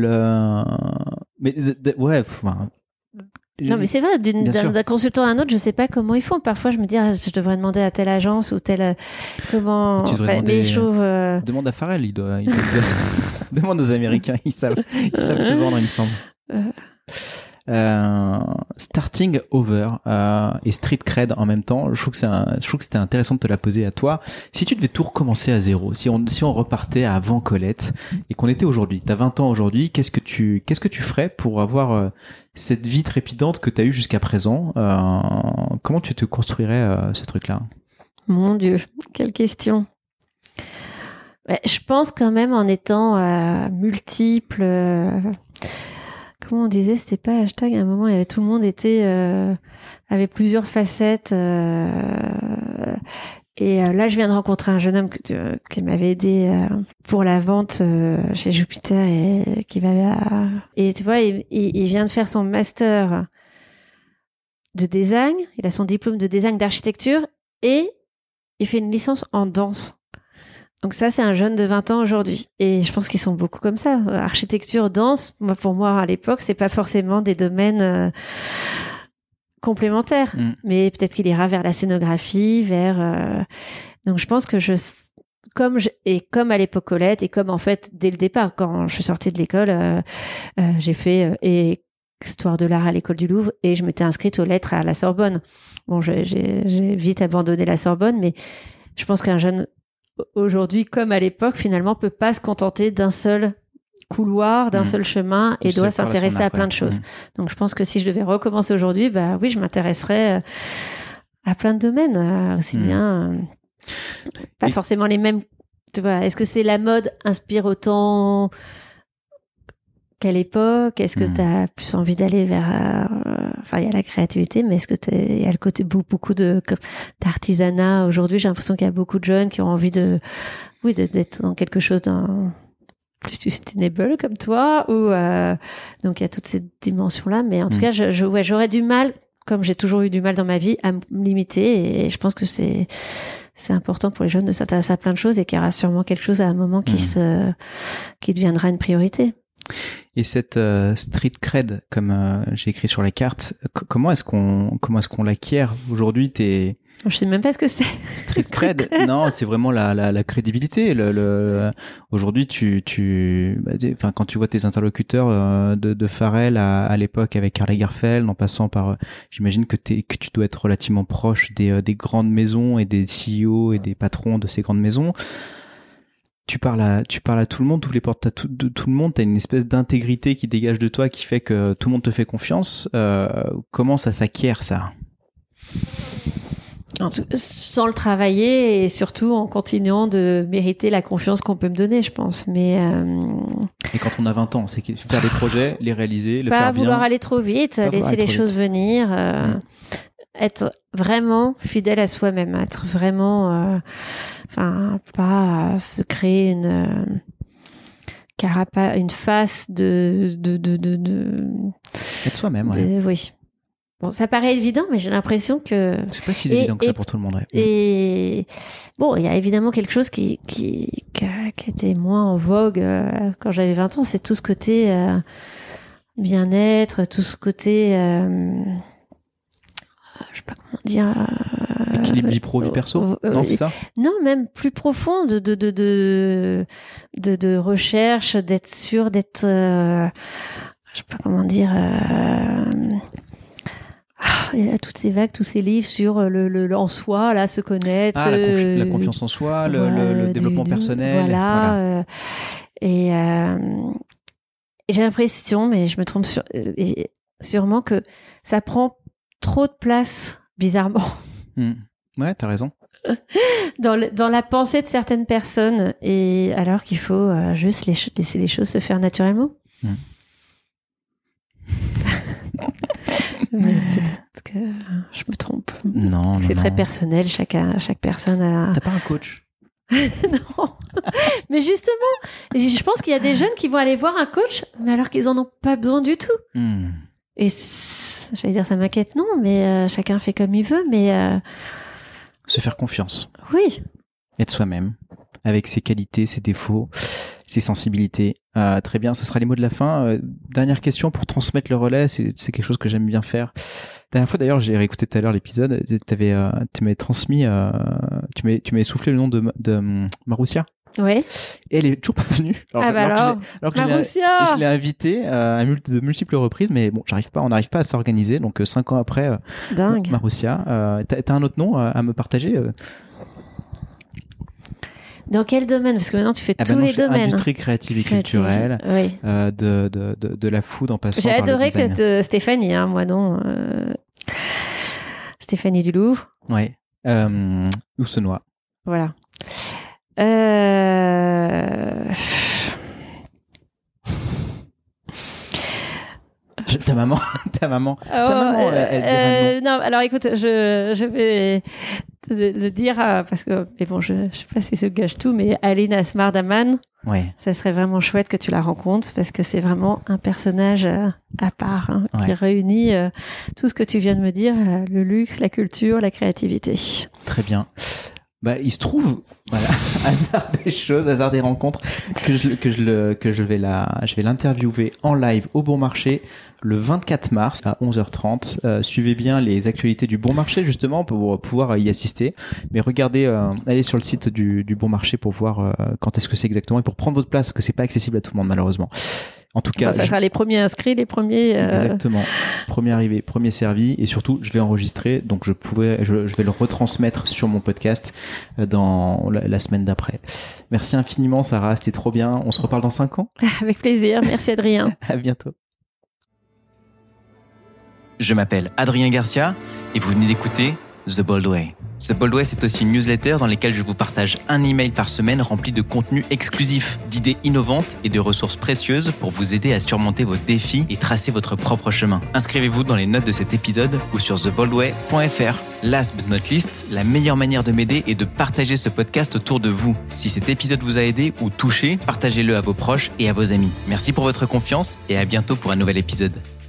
S2: Non, mais c'est vrai, d'un consultant à un autre, je sais pas comment ils font. Parfois, je me dis, je devrais demander à telle agence ou telle. Comment.
S1: Mais je trouve. Demande à Pharrell, il doit... Demande aux Américains, ils savent se vendre, il me semble. Starting Over et Street Cred en même temps, je trouve que c'était intéressant de te la poser à toi. Si tu devais tout recommencer à zéro, si on repartait à avant Colette et qu'on était aujourd'hui, t'as 20 ans aujourd'hui, qu'est-ce que tu ferais pour avoir cette vie trépidante que t'as eue jusqu'à présent? Comment tu te construirais ce truc-là?
S2: Mon Dieu, quelle question. Je pense quand même en étant multiple. Comment on disait, c'était pas hashtag, à un moment, tout le monde avait plusieurs facettes. Et là, je viens de rencontrer un jeune homme qui m'avait aidé pour la vente chez Jupiter et qui et tu vois, il vient de faire son master de design. Il a son diplôme de design d'architecture et il fait une licence en danse. Donc ça, c'est un jeune de 20 ans aujourd'hui. Et je pense qu'ils sont beaucoup comme ça. Architecture, danse, pour moi, à l'époque, c'est pas forcément des domaines complémentaires. Mais peut-être qu'il ira vers la scénographie, Donc je pense que comme à l'époque Colette, et comme en fait, dès le départ, quand je suis sortie de l'école, j'ai fait Histoire de l'art à l'école du Louvre et je m'étais inscrite aux lettres à la Sorbonne. Bon, j'ai vite abandonné la Sorbonne, mais je pense qu'un jeune aujourd'hui, comme à l'époque, finalement, peut pas se contenter d'un seul couloir, d'un seul chemin et doit s'intéresser à plein de choses. Donc, je pense que si je devais recommencer aujourd'hui, oui, je m'intéresserais à plein de domaines, aussi bien, pas forcément les mêmes. Tu vois, est-ce que c'est la mode inspire autant qu'à l'époque? Est-ce que tu as plus envie d'aller vers... il y a la créativité, mais est-ce que il y a le côté beaucoup d'artisanat aujourd'hui? J'ai l'impression qu'il y a beaucoup de jeunes qui ont envie d'être dans quelque chose plus sustainable comme toi, donc il y a toutes ces dimensions-là, mais en tout cas, j'aurais du mal, comme j'ai toujours eu du mal dans ma vie, à me limiter, et je pense que c'est important pour les jeunes de s'intéresser à plein de choses et qu'il y aura sûrement quelque chose à un moment qui deviendra une priorité.
S1: Et cette street cred, comme j'ai écrit sur la carte, comment est-ce qu'on l'acquiert aujourd'hui?
S2: Je sais même pas ce que c'est.
S1: Street cred, non, c'est vraiment la crédibilité. Aujourd'hui, quand tu vois tes interlocuteurs de Pharrell à l'époque avec Karl Lagerfeld, en passant par, j'imagine que tu dois être relativement proche des grandes maisons et des CEO et des patrons de ces grandes maisons. Tu parles à tout le monde, tu ouvres les portes à tout le monde, t'as une espèce d'intégrité qui dégage de toi qui fait que tout le monde te fait confiance. Comment ça s'acquiert, ça?
S2: Sans le travailler et surtout en continuant de mériter la confiance qu'on peut me donner, je pense. Mais
S1: et quand on a 20 ans, c'est faire des projets, les réaliser, les faire bien.
S2: Pas vouloir aller trop vite, laisser les choses venir, être vraiment fidèle à soi-même, être vraiment, pas se créer une carapace, une face de
S1: être soi-même, ouais.
S2: Oui. Bon, ça paraît évident, mais j'ai l'impression que...
S1: C'est pas si évident que ça pour tout le monde. Ouais.
S2: Et bon, il y a évidemment quelque chose qui était moins en vogue quand j'avais 20 ans, c'est tout ce côté bien-être, tout ce côté... je sais pas comment dire...
S1: Équilibre vie pro, vie perso. Non, c'est ça.
S2: Non, même plus profond de recherche, d'être sûr, d'être... je sais pas comment dire... il y a toutes ces vagues, tous ces livres sur le en soi, là, se connaître.
S1: La confiance en soi, le développement personnel.
S2: Voilà. Et j'ai l'impression, mais je me trompe sûrement que ça prend trop de place, bizarrement.
S1: Ouais, t'as raison.
S2: Dans la pensée de certaines personnes, et alors qu'il faut juste laisser les choses se faire naturellement. Mais peut-être que je me trompe.
S1: Non,
S2: c'est très personnel, chaque personne a...
S1: T'as pas un coach?
S2: Non. Mais justement, je pense qu'il y a des jeunes qui vont aller voir un coach, mais alors qu'ils en ont pas besoin du tout. Et j'allais dire, ça m'inquiète, non, mais chacun fait comme il veut, mais...
S1: Se faire confiance.
S2: Oui.
S1: Être soi-même, avec ses qualités, ses défauts, ses sensibilités. Très bien, ce sera les mots de la fin. Dernière question pour transmettre le relais, c'est quelque chose que j'aime bien faire. Dernière fois d'ailleurs, j'ai réécouté tout à l'heure l'épisode, tu m'avais transmis, tu m'avais soufflé le nom de Maroussia.
S2: Oui.
S1: Et elle est toujours pas venue. Alors que je l'ai invitée à de multiples reprises, mais bon, on n'arrive pas à s'organiser. Donc 5 ans après,
S2: dingue.
S1: Maroussia, t'as un autre nom à me partager?
S2: Dans quel domaine? Parce que maintenant tu fais tous les domaines.
S1: Industrie créative et culturelle,
S2: oui.
S1: de la food en passant
S2: par le design. J'ai adoré que Stéphanie, moi non. Stéphanie Dulouvre.
S1: Ouais. Oussenois.
S2: Voilà.
S1: Ta maman, elle dirait non.
S2: Non, alors écoute, je vais le dire parce que, mais bon, je sais pas si ça gâche tout, mais Alina Smardaman, ça serait vraiment chouette que tu la rencontres parce que c'est vraiment un personnage à part qui réunit tout ce que tu viens de me dire, le luxe, la culture, la créativité.
S1: Très bien. Bah, il se trouve, voilà, hasard des choses, hasard des rencontres, que je vais l'interviewer en live au Bon Marché le 24 mars à 11h30. Suivez bien les actualités du Bon Marché justement pour pouvoir y assister. Mais regardez, allez sur le site du Bon Marché pour voir quand est-ce que c'est exactement et pour prendre votre place parce que c'est pas accessible à tout le monde malheureusement. En tout cas,
S2: ça sera les premiers inscrits, les premiers.
S1: Exactement. Premier arrivé, premier servi, et surtout, je vais enregistrer, donc je vais le retransmettre sur mon podcast dans la semaine d'après. Merci infiniment, Sarah, c'était trop bien. On se reparle dans 5 ans.
S2: Avec plaisir. Merci, Adrien.
S1: À bientôt. Je m'appelle Adrien Garcia et vous venez d'écouter The Bold Way. The Bold Way, c'est aussi une newsletter dans laquelle je vous partage un email par semaine rempli de contenu exclusif, d'idées innovantes et de ressources précieuses pour vous aider à surmonter vos défis et tracer votre propre chemin. Inscrivez-vous dans les notes de cet épisode ou sur theboldway.fr. Last but not least, la meilleure manière de m'aider est de partager ce podcast autour de vous. Si cet épisode vous a aidé ou touché, partagez-le à vos proches et à vos amis. Merci pour votre confiance et à bientôt pour un nouvel épisode.